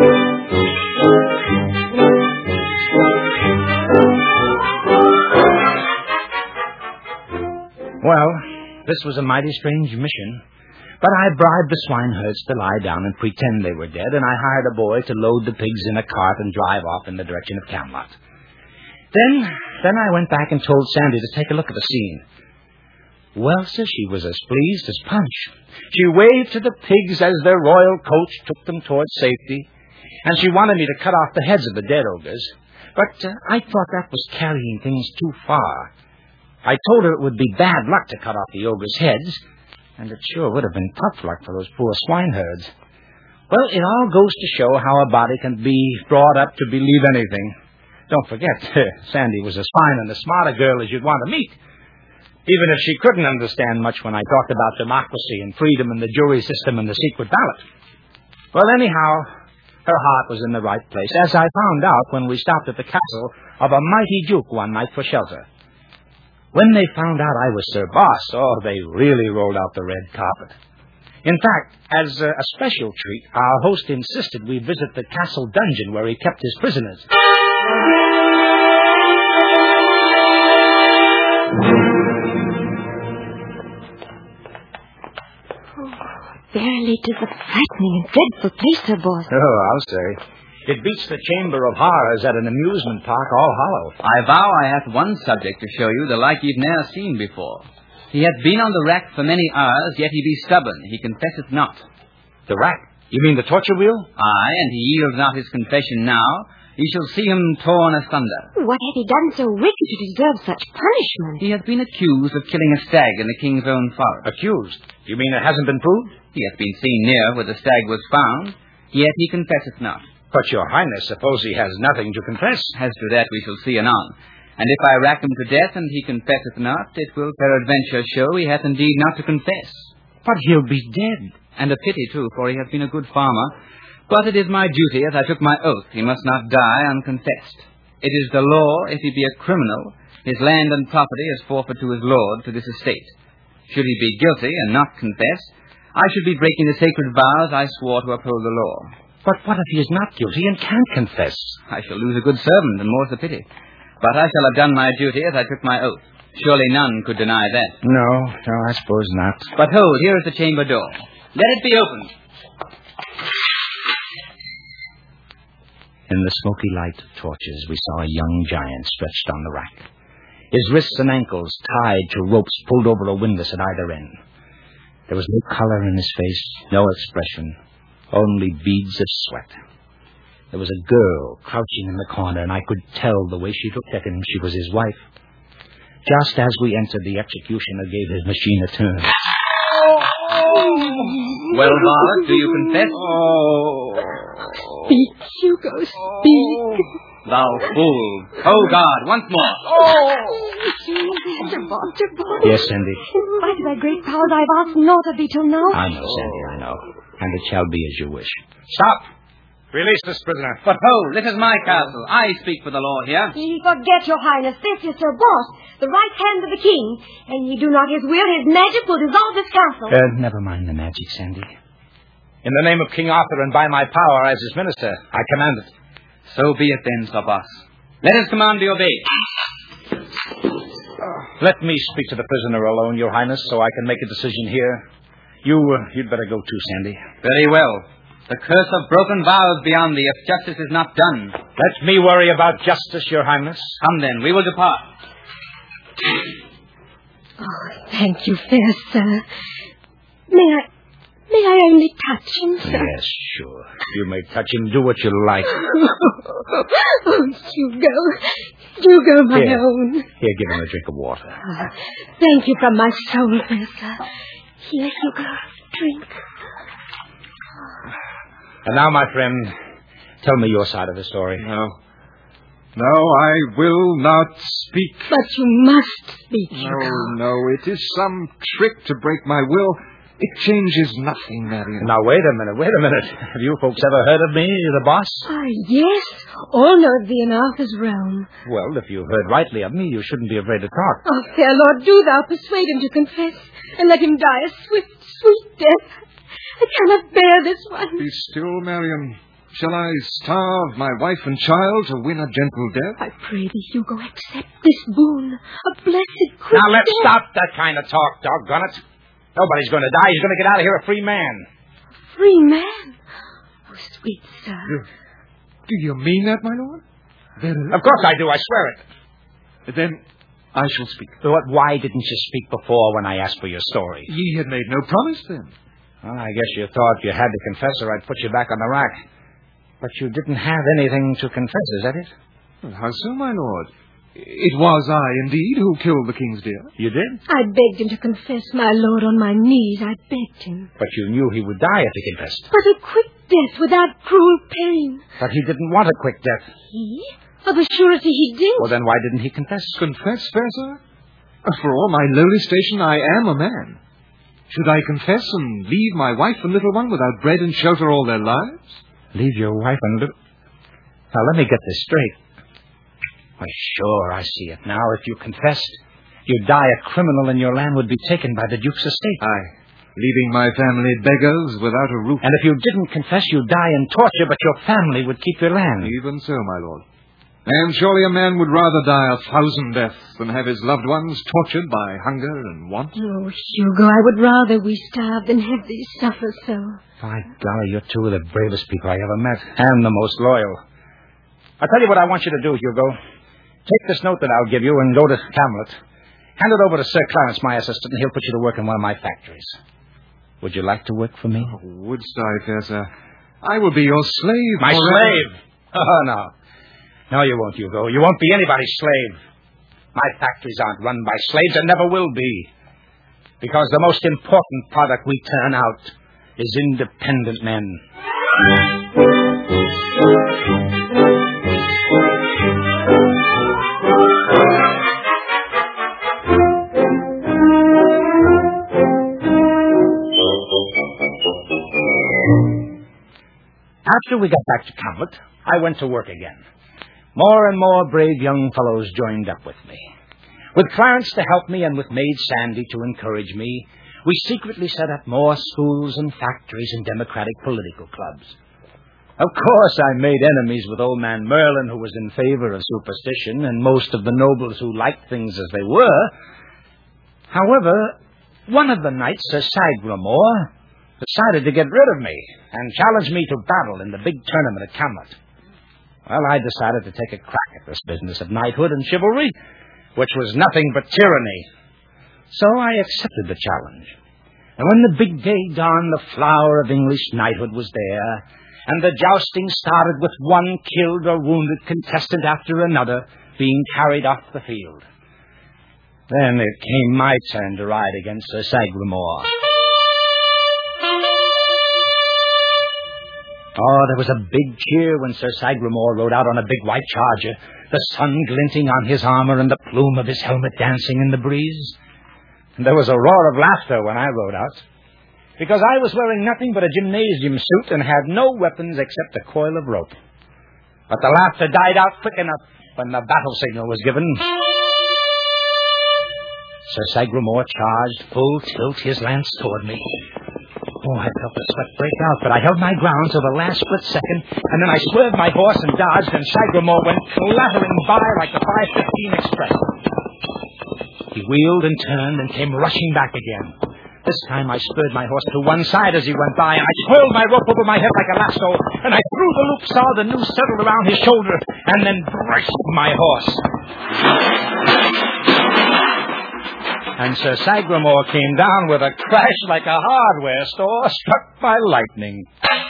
Speaker 2: Well, this was a mighty strange mission. But I bribed the swineherds to lie down and pretend they were dead, and I hired a boy to load the pigs in a cart and drive off in the direction of Camelot. Then I went back and told Sandy to take a look at the scene. Well, sir, she was as pleased as Punch. She waved to the pigs as their royal coach took them towards safety, and she wanted me to cut off the heads of the dead ogres. But I thought that was carrying things too far. I told her it would be bad luck to cut off the ogres' heads, and it sure would have been tough luck for those poor swineherds. Well, it all goes to show how a body can be brought up to believe anything. Don't forget, Sandy was as fine and as smart a girl as you'd want to meet. Even if she couldn't understand much when I talked about democracy and freedom and the jury system and the secret ballot. Well, anyhow, her heart was in the right place, as I found out when we stopped at the castle of a mighty duke one night for shelter. When they found out I was Sir Boss, they really rolled out the red carpet. In fact, as a special treat, our host insisted we visit the castle dungeon where he kept his prisoners.
Speaker 10: Verily, 'tis a frightening and dreadful place, Sir Boss.
Speaker 2: Oh, I'll say. It beats the Chamber of Horrors at an amusement park all hollow.
Speaker 7: I vow I hath one subject to show you, the like you've ne'er seen before. He hath been on the rack for many hours, yet he be stubborn. He confesseth not.
Speaker 2: The rack? You mean the torture wheel?
Speaker 7: Aye, and he yields not his confession now. Ye shall see him torn asunder.
Speaker 10: What hath he done so wicked to deserve such punishment?
Speaker 7: He hath been accused of killing a stag in the king's own forest.
Speaker 2: Accused? You mean it hasn't been proved?
Speaker 7: He hath been seen near where the stag was found, yet he confesseth not.
Speaker 2: But, Your Highness, suppose he has nothing to confess.
Speaker 7: As to that we shall see anon. And if I rack him to death and he confesseth not, it will peradventure show he hath indeed not to confess.
Speaker 2: But he'll be dead.
Speaker 7: And a pity, too, for he hath been a good farmer. But it is my duty, as I took my oath, he must not die unconfessed. It is the law, if he be a criminal, his land and property is forfeit to his lord, to this estate. Should he be guilty and not confess, I should be breaking the sacred vows I swore to uphold the law.
Speaker 2: But what if he is not guilty and can't confess?
Speaker 7: I shall lose a good servant, and more's the pity. But I shall have done my duty as I took my oath. Surely none could deny that.
Speaker 2: No, I suppose not.
Speaker 7: But hold, here is the chamber door. Let it be opened.
Speaker 2: In the smoky light of torches, we saw a young giant stretched on the rack. His wrists and ankles tied to ropes pulled over a windlass at either end. There was no color in his face, no expression, only beads of sweat. There was a girl crouching in the corner, and I could tell the way she looked at him she was his wife. Just as we entered, the executioner gave his machine a turn.
Speaker 7: Well, varlet, do you confess?
Speaker 10: Speak, Hugo, speak.
Speaker 7: Thou fool. Oh, God, once more.
Speaker 10: Sir Boss.
Speaker 2: Yes, Sandy?
Speaker 10: In spite of thy great powers, I've asked naught of thee till now.
Speaker 2: I know, Sandy, I know. And it shall be as you wish. Stop! Release this prisoner.
Speaker 7: But hold, this is my castle. I speak for the law here.
Speaker 10: Ye forget, Your Highness, this is Sir Boss, the right hand of the king. And ye do not his will, his magic will dissolve this castle.
Speaker 2: Never mind the magic, Sandy. In the name of King Arthur and by my power as his minister, I command it.
Speaker 7: So be it then, Sir Boss. Let his command be obeyed.
Speaker 2: Let me speak to the prisoner alone, Your Highness, so I can make a decision here. You'd better go too, Sandy.
Speaker 7: Very well. The curse of broken vows be on thee if justice is not done.
Speaker 2: Let me worry about justice, Your Highness.
Speaker 7: Come then, we will depart.
Speaker 10: Oh, thank you, fair sir. May I only touch him, sir?
Speaker 2: Yes, sure. You may touch him. Do what you like.
Speaker 10: Oh, Hugo, my own.
Speaker 2: Here, give him a drink of water.
Speaker 10: Thank you from my soul, fair sir. Here, Hugo, drink.
Speaker 2: And now, my friend, tell me your side of the story.
Speaker 1: No, I will not speak.
Speaker 10: But you must speak, Hugo.
Speaker 1: No, it is some trick to break my will. It changes nothing, Marion.
Speaker 2: Now, wait a minute. Have you folks ever heard of me, the boss?
Speaker 10: Yes. All know of thee in Arthur's realm.
Speaker 2: Well, if you've heard rightly of me, you shouldn't be afraid to talk.
Speaker 10: Oh, fair Lord, do thou persuade him to confess, and let him die a swift, sweet death. I cannot bear this one.
Speaker 1: Be still, Marion. Shall I starve my wife and child to win a gentle death?
Speaker 10: I pray thee, Hugo, accept this boon, a blessed quick
Speaker 2: Now, let's
Speaker 10: death.
Speaker 2: stop that kind of talk, doggone it. Nobody's going to die. He's going to get out of here a free man.
Speaker 10: A free man? Oh, sweet sir.
Speaker 1: Do you mean that, my lord? Then...
Speaker 2: Of course I do. I swear it.
Speaker 1: Then I shall speak.
Speaker 2: Why didn't you speak before when I asked for your story?
Speaker 1: Ye had made no promise then.
Speaker 2: Well, I guess you thought you had to confess or I'd put you back on the rack. But you didn't have anything to confess, is that it?
Speaker 1: Well, how so, my lord? It was I, indeed, who killed the king's deer.
Speaker 2: You did?
Speaker 10: I begged him to confess, my lord, on my knees. I begged him.
Speaker 2: But you knew he would die if he confessed.
Speaker 10: But a quick death without cruel pain.
Speaker 2: But he didn't want a quick death.
Speaker 10: He? Of a surety he did.
Speaker 2: Well, then why didn't he confess?
Speaker 11: Confess, fair sir? For all my lowly station, I am a man. Should I confess and leave my wife and little one without bread and shelter all their lives?
Speaker 2: Leave your wife and little... Now, let me get this straight. Why, sure, I see it now. If you confessed, you'd die a criminal and your land would be taken by the Duke's estate.
Speaker 11: Aye. Leaving my family beggars without a roof.
Speaker 2: And if you didn't confess, you'd die in torture, but your family would keep your land.
Speaker 11: Even so, my lord. And surely a man would rather die 1,000 deaths than have his loved ones tortured by hunger and want.
Speaker 10: Oh, Hugo, I would rather we starve than have thee suffer so.
Speaker 2: By golly, you're two of the bravest people I ever met, and the most loyal. I'll tell you what I want you to do, Hugo. Take this note that I'll give you and go to Camelot. Hand it over to Sir Clarence, my assistant, and he'll put you to work in one of my factories. Would you like to work for me?
Speaker 11: Oh, wouldst I, fair sir? I will be your slave.
Speaker 2: My
Speaker 11: forever.
Speaker 2: slave? Oh, no. No, you won't, Hugo. You won't be anybody's slave. My factories aren't run by slaves and never will be. Because the most important product we turn out is independent men. After we got back to Camelot, I went to work again. More and more brave young fellows joined up with me. With Clarence to help me and with Maid Sandy to encourage me, we secretly set up more schools and factories and democratic political clubs. Of course, I made enemies with old man Merlin, who was in favor of superstition, and most of the nobles who liked things as they were. However, one of the nights, Sir Sagramore decided to get rid of me and challenged me to battle in the big tournament at Camelot. Well, I decided to take a crack at this business of knighthood and chivalry, which was nothing but tyranny. So I accepted the challenge. And when the big day dawned, the flower of English knighthood was there, and the jousting started with one killed or wounded contestant after another being carried off the field. Then it came my turn to ride against Sir Sagramore. Oh, there was a big cheer when Sir Sagramore rode out on a big white charger, the sun glinting on his armor and the plume of his helmet dancing in the breeze. And there was a roar of laughter when I rode out, because I was wearing nothing but a gymnasium suit and had no weapons except a coil of rope. But the laughter died out quick enough when the battle signal was given. Sir Sagramore charged full tilt, his lance toward me. Oh, I felt the sweat break out, but I held my ground till the last split second, and then I swerved my horse and dodged, and Sagramore went clattering by like the 5:15 express. He wheeled and turned and came rushing back again. This time I spurred my horse to one side as he went by, and I coiled my rope over my head like a lasso, and I threw the loop saw the noose settled around his shoulder, and then braced my horse. And Sir Sagramore came down with a crash like a hardware store struck by lightning.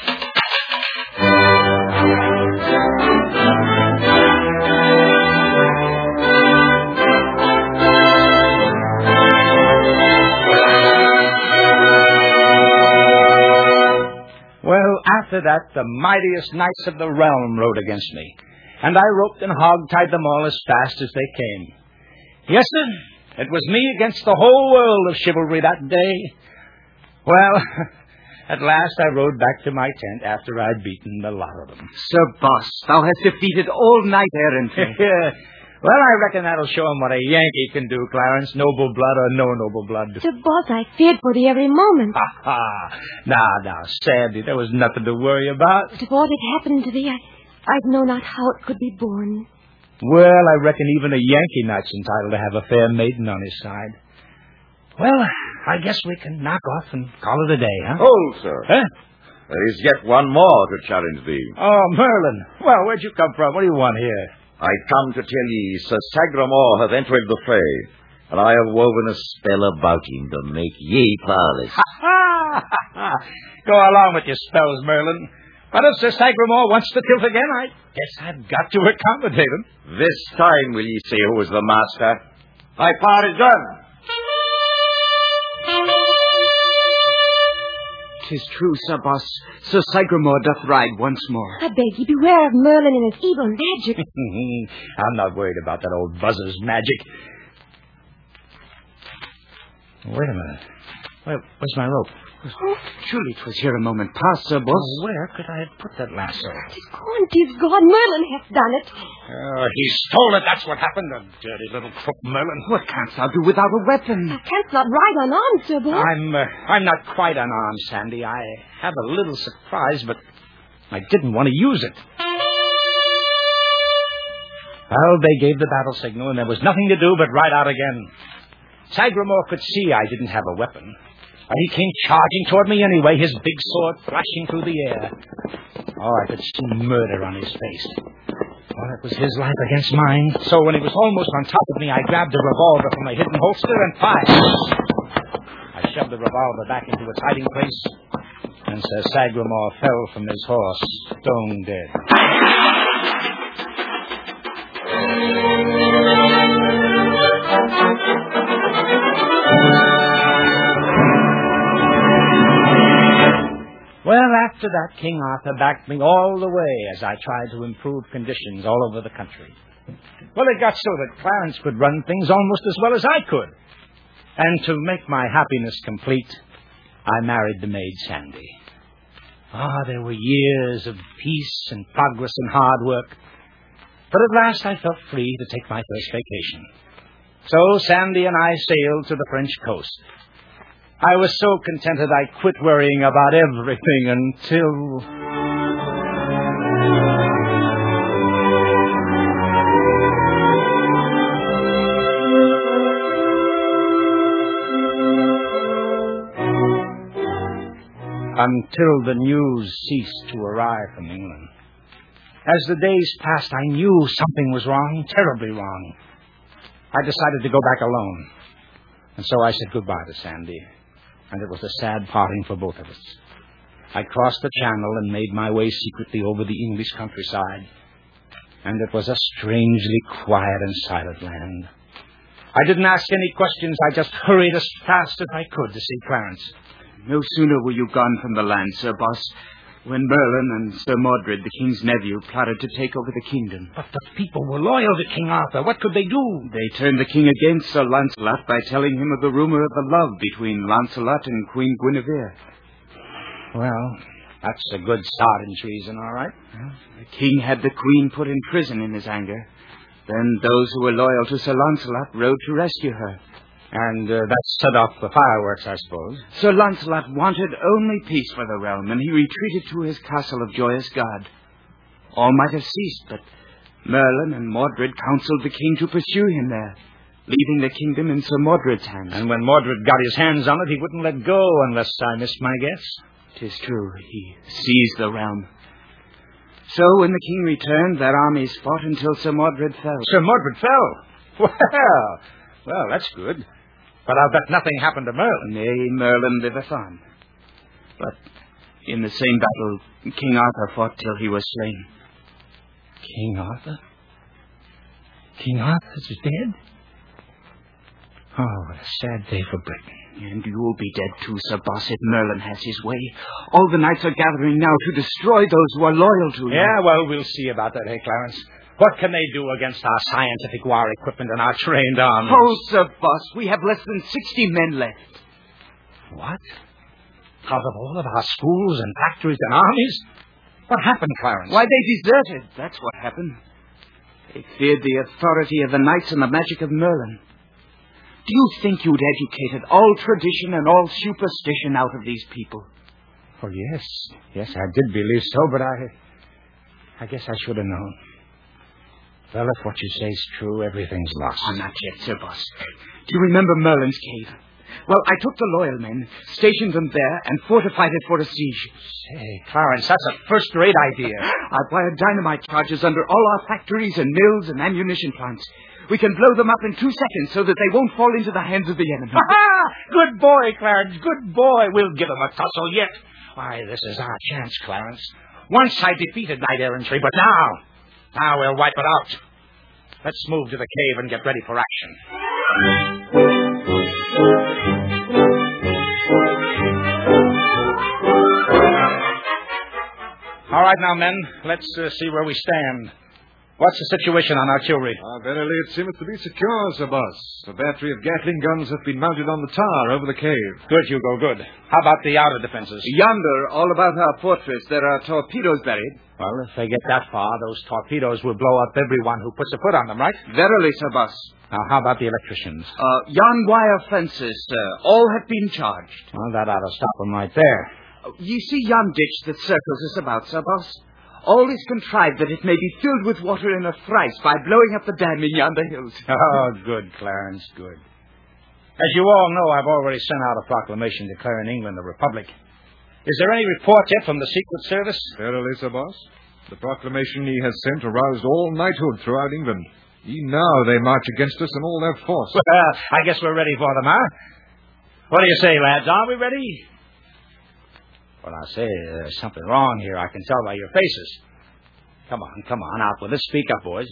Speaker 2: Well, after that, the mightiest knights of the realm rode against me, and I roped and hog-tied them all as fast as they came. Yes, sir. It was me against the whole world of chivalry that day. Well, at last I rode back to my tent after I'd beaten the lot of them.
Speaker 4: Sir Boss, thou hast defeated all knight-errantry.
Speaker 2: Well, I reckon that'll show him what a Yankee can do, Clarence, noble blood or no noble blood.
Speaker 10: Sir Boss, I feared for thee every moment.
Speaker 2: Now, Sandy, there was nothing to worry about.
Speaker 10: But if aught had happened to thee, I'd know not how it could be borne.
Speaker 2: Well, I reckon even a Yankee knight's entitled to have a fair maiden on his side. Well, I guess we can knock off and call it a day, huh?
Speaker 3: Hold, sir.
Speaker 2: Huh?
Speaker 3: There is yet one more to challenge thee.
Speaker 2: Oh, Merlin. Well, where'd you come from? What do you want here?
Speaker 3: I come to tell ye Sir Sagramore hath entered the fray, and I have woven a spell about him to make ye powerless.
Speaker 2: Go along with your spells, Merlin. But if Sir Sagramore wants to tilt again, I guess I've got to accommodate him.
Speaker 3: This time will ye see who is the master. My part is done.
Speaker 4: 'Tis true, Sir Boss. Sir Sagramore doth ride once more.
Speaker 10: I beg you, beware of Merlin and his evil magic.
Speaker 2: I'm not worried about that old buzzer's magic. Wait a minute. Where's my rope?
Speaker 4: Oh, surely 'twas here a moment past, Sir Boss.
Speaker 2: Where could I have put that lasso?
Speaker 10: Tis gone. Merlin hath done it.
Speaker 2: He stole it. That's what happened. The dirty little crook Merlin.
Speaker 4: What canst thou do without a weapon?
Speaker 10: Thou canst not ride unarmed, Sir Boss.
Speaker 2: I'm not quite unarmed, Sandy. I have a little surprise, but I didn't want to use it. Well, they gave the battle signal, and there was nothing to do but ride out again. Sagramore could see I didn't have a weapon. But he came charging toward me anyway, his big sword flashing through the air. Oh, I could see murder on his face. Well, it was his life against mine. So when he was almost on top of me, I grabbed a revolver from a hidden holster and fired. I shoved the revolver back into its hiding place, and Sir Sagramore fell from his horse, stone dead. Well, after that, King Arthur backed me all the way as I tried to improve conditions all over the country. Well, it got so that Clarence could run things almost as well as I could. And to make my happiness complete, I married the maid Sandy. There were years of peace and progress and hard work. But at last I felt free to take my first vacation. So Sandy and I sailed to the French coast. I was so contented I quit worrying about everything until... Until the news ceased to arrive from England. As the days passed, I knew something was wrong, terribly wrong. I decided to go back alone. And so I said goodbye to Sandy. And it was a sad parting for both of us. I crossed the channel and made my way secretly over the English countryside. And it was a strangely quiet and silent land. I didn't ask any questions. I just hurried as fast as I could to see Clarence.
Speaker 4: No sooner were you gone from the land, Sir Boss, when Merlin and Sir Mordred, the king's nephew, plotted to take over the kingdom.
Speaker 2: But the people were loyal to King Arthur. What could they do?
Speaker 4: They turned the king against Sir Lancelot by telling him of the rumor of the love between Lancelot and Queen Guinevere.
Speaker 2: Well, that's a good start in treason, all right.
Speaker 4: The king had the queen put in prison in his anger. Then those who were loyal to Sir Lancelot rode to rescue her.
Speaker 2: And that set off the fireworks, I suppose.
Speaker 4: Sir Lancelot wanted only peace for the realm, and he retreated to his castle of Joyous Gard. All might have ceased, but Merlin and Mordred counseled the king to pursue him there, leaving the kingdom in Sir Mordred's hands.
Speaker 2: And when Mordred got his hands on it, he wouldn't let go unless I missed my guess.
Speaker 4: 'Tis true, he seized the realm. So when the king returned, their armies fought until Sir Mordred fell.
Speaker 2: Sir Mordred fell? Well, that's good. But I'll bet nothing happened to Merlin.
Speaker 4: Nay, Merlin liveth on. But in the same battle, King Arthur fought till he was slain.
Speaker 2: King Arthur? King Arthur's dead? Oh, what a sad day for Britain.
Speaker 4: And you'll be dead too, Sir Boss, if Merlin has his way. All the knights are gathering now to destroy those who are loyal to him.
Speaker 2: Yeah, well, we'll see about that, Clarence? What can they do against our scientific war equipment and our trained armies?
Speaker 4: Oh, Sir Boss, we have less than 60 men left.
Speaker 2: What? Out of all of our schools and factories and armies? What happened, Clarence?
Speaker 4: Why, they deserted. That's what happened. They feared the authority of the knights and the magic of Merlin. Do you think you'd educated all tradition and all superstition out of these people?
Speaker 2: Oh, yes. Yes, I did believe so, but I guess I should have known. Well, if what you say is true, everything's lost.
Speaker 4: Not yet, Sir Boss. Do you remember Merlin's cave? Well, I took the loyal men, stationed them there, and fortified it for a siege.
Speaker 2: Say, Clarence, that's a first-rate idea.
Speaker 4: I wired dynamite charges under all our factories and mills and ammunition plants. We can blow them up in 2 seconds so that they won't fall into the hands of the enemy.
Speaker 2: Good boy, Clarence, good boy. We'll give them a tussle yet. Why, this is our chance, Clarence. Once I defeated knight-errantry, but now we'll wipe it out. Let's move to the cave and get ready for action. All right, now, men, let's see where we stand. What's the situation on artillery?
Speaker 11: Verily, it seems to be secure, Sir Boss. A battery of Gatling guns have been mounted on the tower over the cave.
Speaker 2: Good, Hugo, good. How about the outer defenses?
Speaker 12: Yonder, all about our fortress, there are torpedoes buried.
Speaker 2: Well, if they get that far, those torpedoes will blow up everyone who puts a foot on them, right?
Speaker 12: Verily, Sir Boss.
Speaker 2: Now, how about the electricians?
Speaker 4: Yon wire fences, sir, all have been charged.
Speaker 2: Well, that ought to stop them right there.
Speaker 4: You see yon ditch that circles us about, Sir Boss? All is contrived that it may be filled with water in a thrice by blowing up the dam in yonder hills.
Speaker 2: Oh, good, Clarence, good. As you all know, I've already sent out a proclamation declaring England a republic. Is there any report yet from the Secret Service?
Speaker 11: Verily, Sir Boss. The proclamation he has sent aroused all knighthood throughout England. Even now they march against us in all their force.
Speaker 2: Well, I guess we're ready for them, huh? What do you say, lads? Are we ready? Well, I say, there's something wrong here. I can tell by your faces. Come on, out with it. Speak up, boys.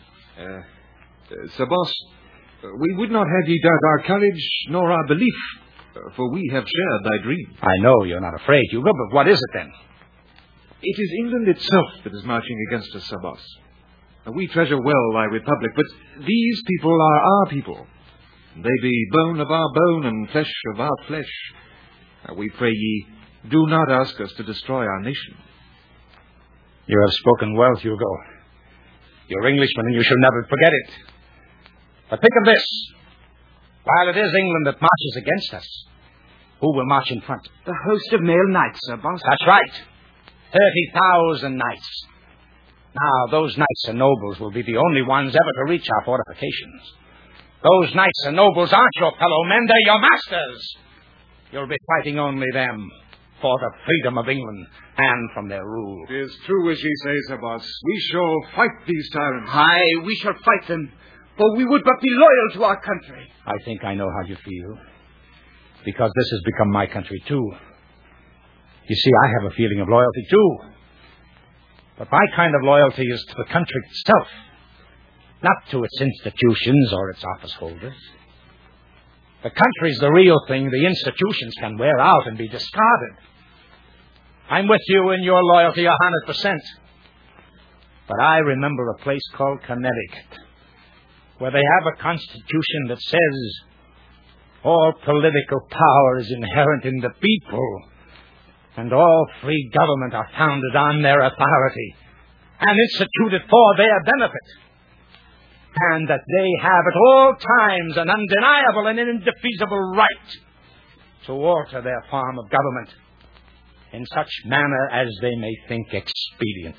Speaker 11: Sir Boss, we would not have ye doubt our courage nor our belief, for we have shared thy dream.
Speaker 2: I know you're not afraid, Hugo, but what is it then?
Speaker 11: It is England itself that is marching against us, Sir Boss. We treasure well thy republic, but these people are our people. They be bone of our bone and flesh of our flesh. We pray ye, do not ask us to destroy our nation.
Speaker 2: You have spoken well, Hugo. You're Englishmen, and you shall never forget it. But think of this. While it is England that marches against us, who will march in front?
Speaker 4: The host of male knights, Sir Boss.
Speaker 2: That's right. 30,000 knights. Now, those knights and nobles will be the only ones ever to reach our fortifications. Those knights and nobles aren't your fellow men, they're your masters. You'll be fighting only them for the freedom of England and from their rule.
Speaker 11: It is true as ye say, Sir Boss. We shall fight these tyrants.
Speaker 4: Aye, we shall fight them, for we would but be loyal to our country.
Speaker 2: I think I know how you feel, because this has become my country, too. You see, I have a feeling of loyalty, too. But my kind of loyalty is to the country itself, not to its institutions or its office holders. The country's the real thing. The institutions can wear out and be discarded. I'm with you in your loyalty 100%. But I remember a place called Connecticut, where they have a constitution that says all political power is inherent in the people, and all free government are founded on their authority and instituted for their benefit, and that they have at all times an undeniable and indefeasible right to alter their form of government in such manner as they may think expedient.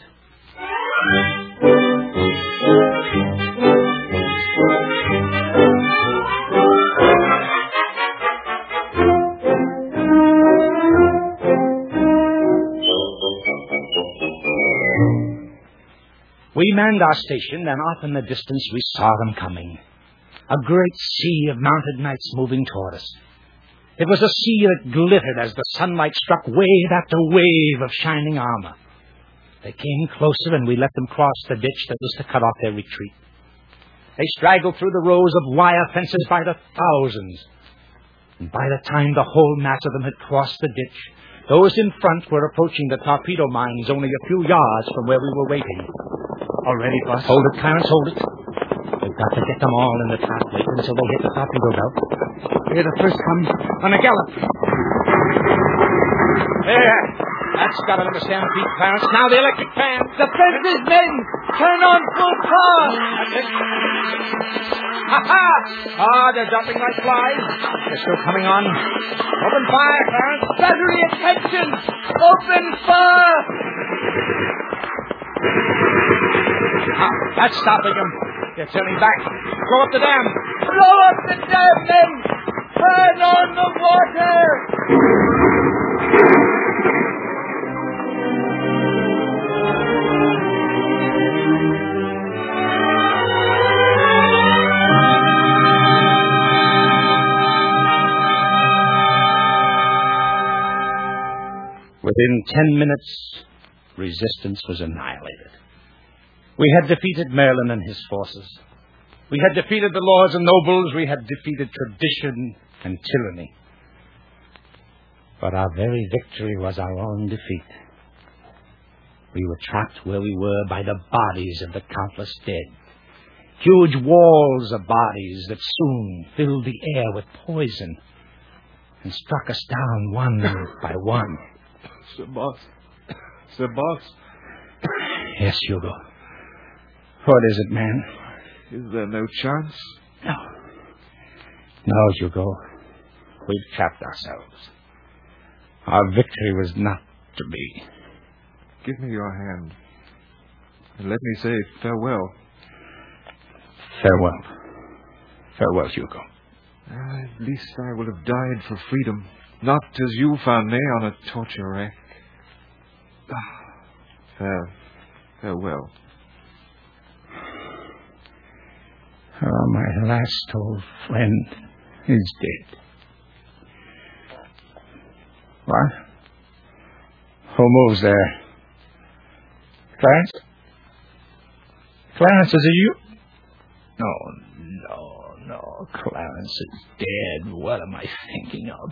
Speaker 2: We manned our station, and off in the distance we saw them coming. A great sea of mounted knights moving toward us. It was a sea that glittered as the sunlight struck wave after wave of shining armor. They came closer, and we let them cross the ditch that was to cut off their retreat. They straggled through the rows of wire fences by the thousands. And by the time the whole mass of them had crossed the ditch, those in front were approaching the torpedo mines only a few yards from where we were waiting. All ready, boss? Hold it, Clarence, hold it. We've got to get them all in the trap. Wait until they hit the torpedo belt.
Speaker 4: Here the first comes on a gallop.
Speaker 2: There. That's got to understand the beat, Clarence. Now the electric fan.
Speaker 4: The fences, men! Turn on full power!
Speaker 2: That's it. Ha-ha! Ah, they're jumping like flies. They're still coming on. Open fire, Clarence.
Speaker 4: Battery, attention! Open fire!
Speaker 2: Ah, that's stopping them. They're turning back. Blow up the dam.
Speaker 4: Blow up the dam, men! Turn on the water!
Speaker 2: Within 10 minutes, resistance was annihilated. We had defeated Merlin and his forces. We had defeated the lords and nobles. We had defeated tradition and tyranny. But our very victory was our own defeat. We were trapped where we were by the bodies of the countless dead. Huge walls of bodies that soon filled the air with poison and struck us down one by one.
Speaker 11: Sir Boss.
Speaker 2: Yes, Hugo. What is it, man?
Speaker 11: Is there no chance?
Speaker 2: No, Hugo. We've trapped ourselves. Our victory was not to be.
Speaker 11: Give me your hand, and let me say farewell.
Speaker 2: Farewell. Farewell, Hugo.
Speaker 11: At least I will have died for freedom, not as you found me on a torture rack. Farewell.
Speaker 2: My last old friend is dead. What? Who moves there? Clarence? Clarence, is it you? No. Clarence is dead. What am I thinking of?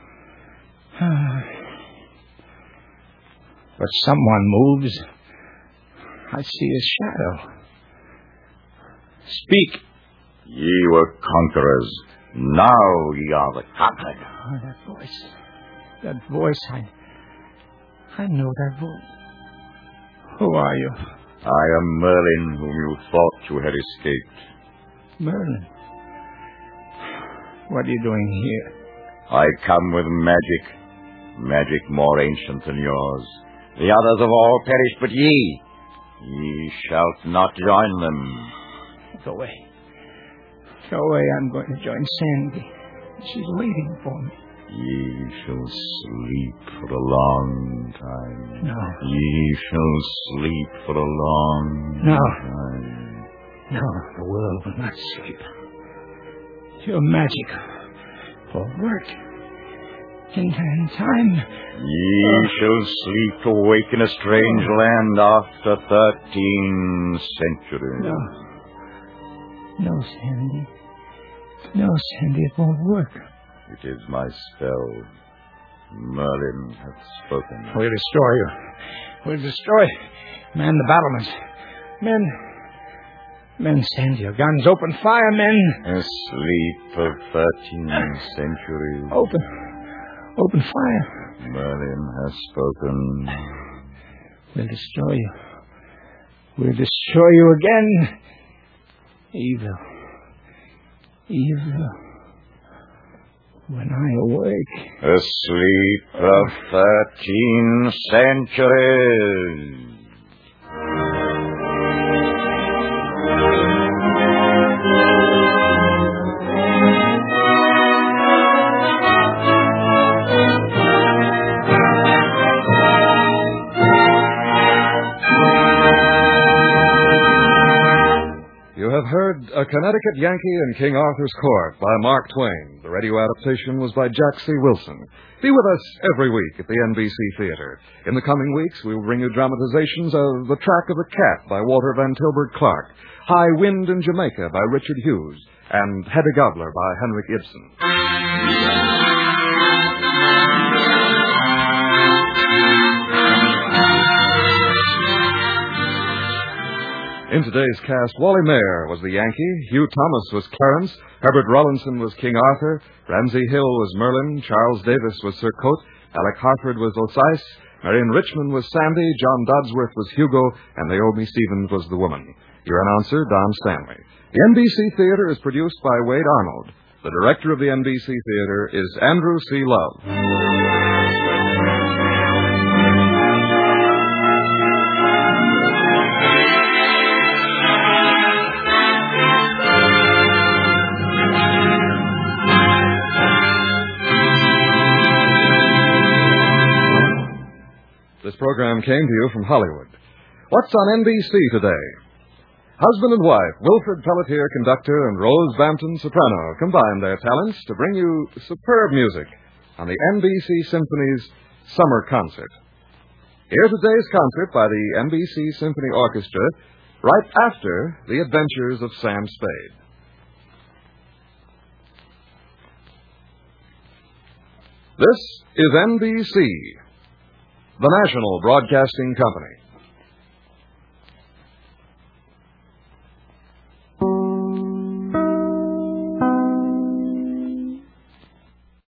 Speaker 2: But someone moves. I see a shadow. Speak.
Speaker 3: Ye were conquerors. Now ye are the conquered.
Speaker 2: Oh, that voice. I know that voice. Who are you?
Speaker 3: I am Merlin, whom you thought you had escaped.
Speaker 2: Merlin? What are you doing here?
Speaker 3: I come with magic more ancient than yours. The others have all perished but ye. Ye shalt not join them.
Speaker 2: Go away. I'm going to join Sandy. She's waiting for me.
Speaker 3: Ye shall sleep for a long time.
Speaker 2: No.
Speaker 3: Ye shall sleep for a long time.
Speaker 2: No, the world will not sleep. Your magic will work. In time.
Speaker 3: Ye shall sleep to wake in a strange land after 13 centuries.
Speaker 2: No, Sandy. No, Sandy, it won't work.
Speaker 3: It is my spell. Merlin hath spoken.
Speaker 2: We'll destroy you. Man the battlements. Men, send your guns. Open fire, men.
Speaker 3: Asleep of 13 centuries.
Speaker 2: Open fire.
Speaker 3: Merlin has spoken.
Speaker 2: We'll destroy you. We'll destroy you again. Evil. When I awake.
Speaker 3: Asleep of 13 centuries.
Speaker 1: You have heard A Connecticut Yankee in King Arthur's Court by Mark Twain. The radio adaptation was by Jack C. Wilson. Be with us every week at the NBC Theater. In the coming weeks, we will bring you dramatizations of The Track of the Cat by Walter Van Tilburg Clark, High Wind in Jamaica by Richard Hughes, and Hedda Gabler by Henrik Ibsen. In today's cast, Wally Mayer was the Yankee, Hugh Thomas was Clarence, Herbert Rollinson was King Arthur, Ramsey Hill was Merlin, Charles Davis was Sir Cote, Alec Harford was Osice, Marion Richmond was Sandy, John Dodsworth was Hugo, and Naomi Stevens was the woman. Your announcer, Don Stanley. The NBC Theater is produced by Wade Arnold. The director of the NBC Theater is Andrew C. Love. This program came to you from Hollywood. What's on NBC today? Husband and wife, Wilfred Pelletier, conductor, and Rose Bampton, soprano, combined their talents to bring you superb music on the NBC Symphony's Summer Concert. Here's today's concert by the NBC Symphony Orchestra, right after The Adventures of Sam Spade. This is NBC, the national broadcasting company.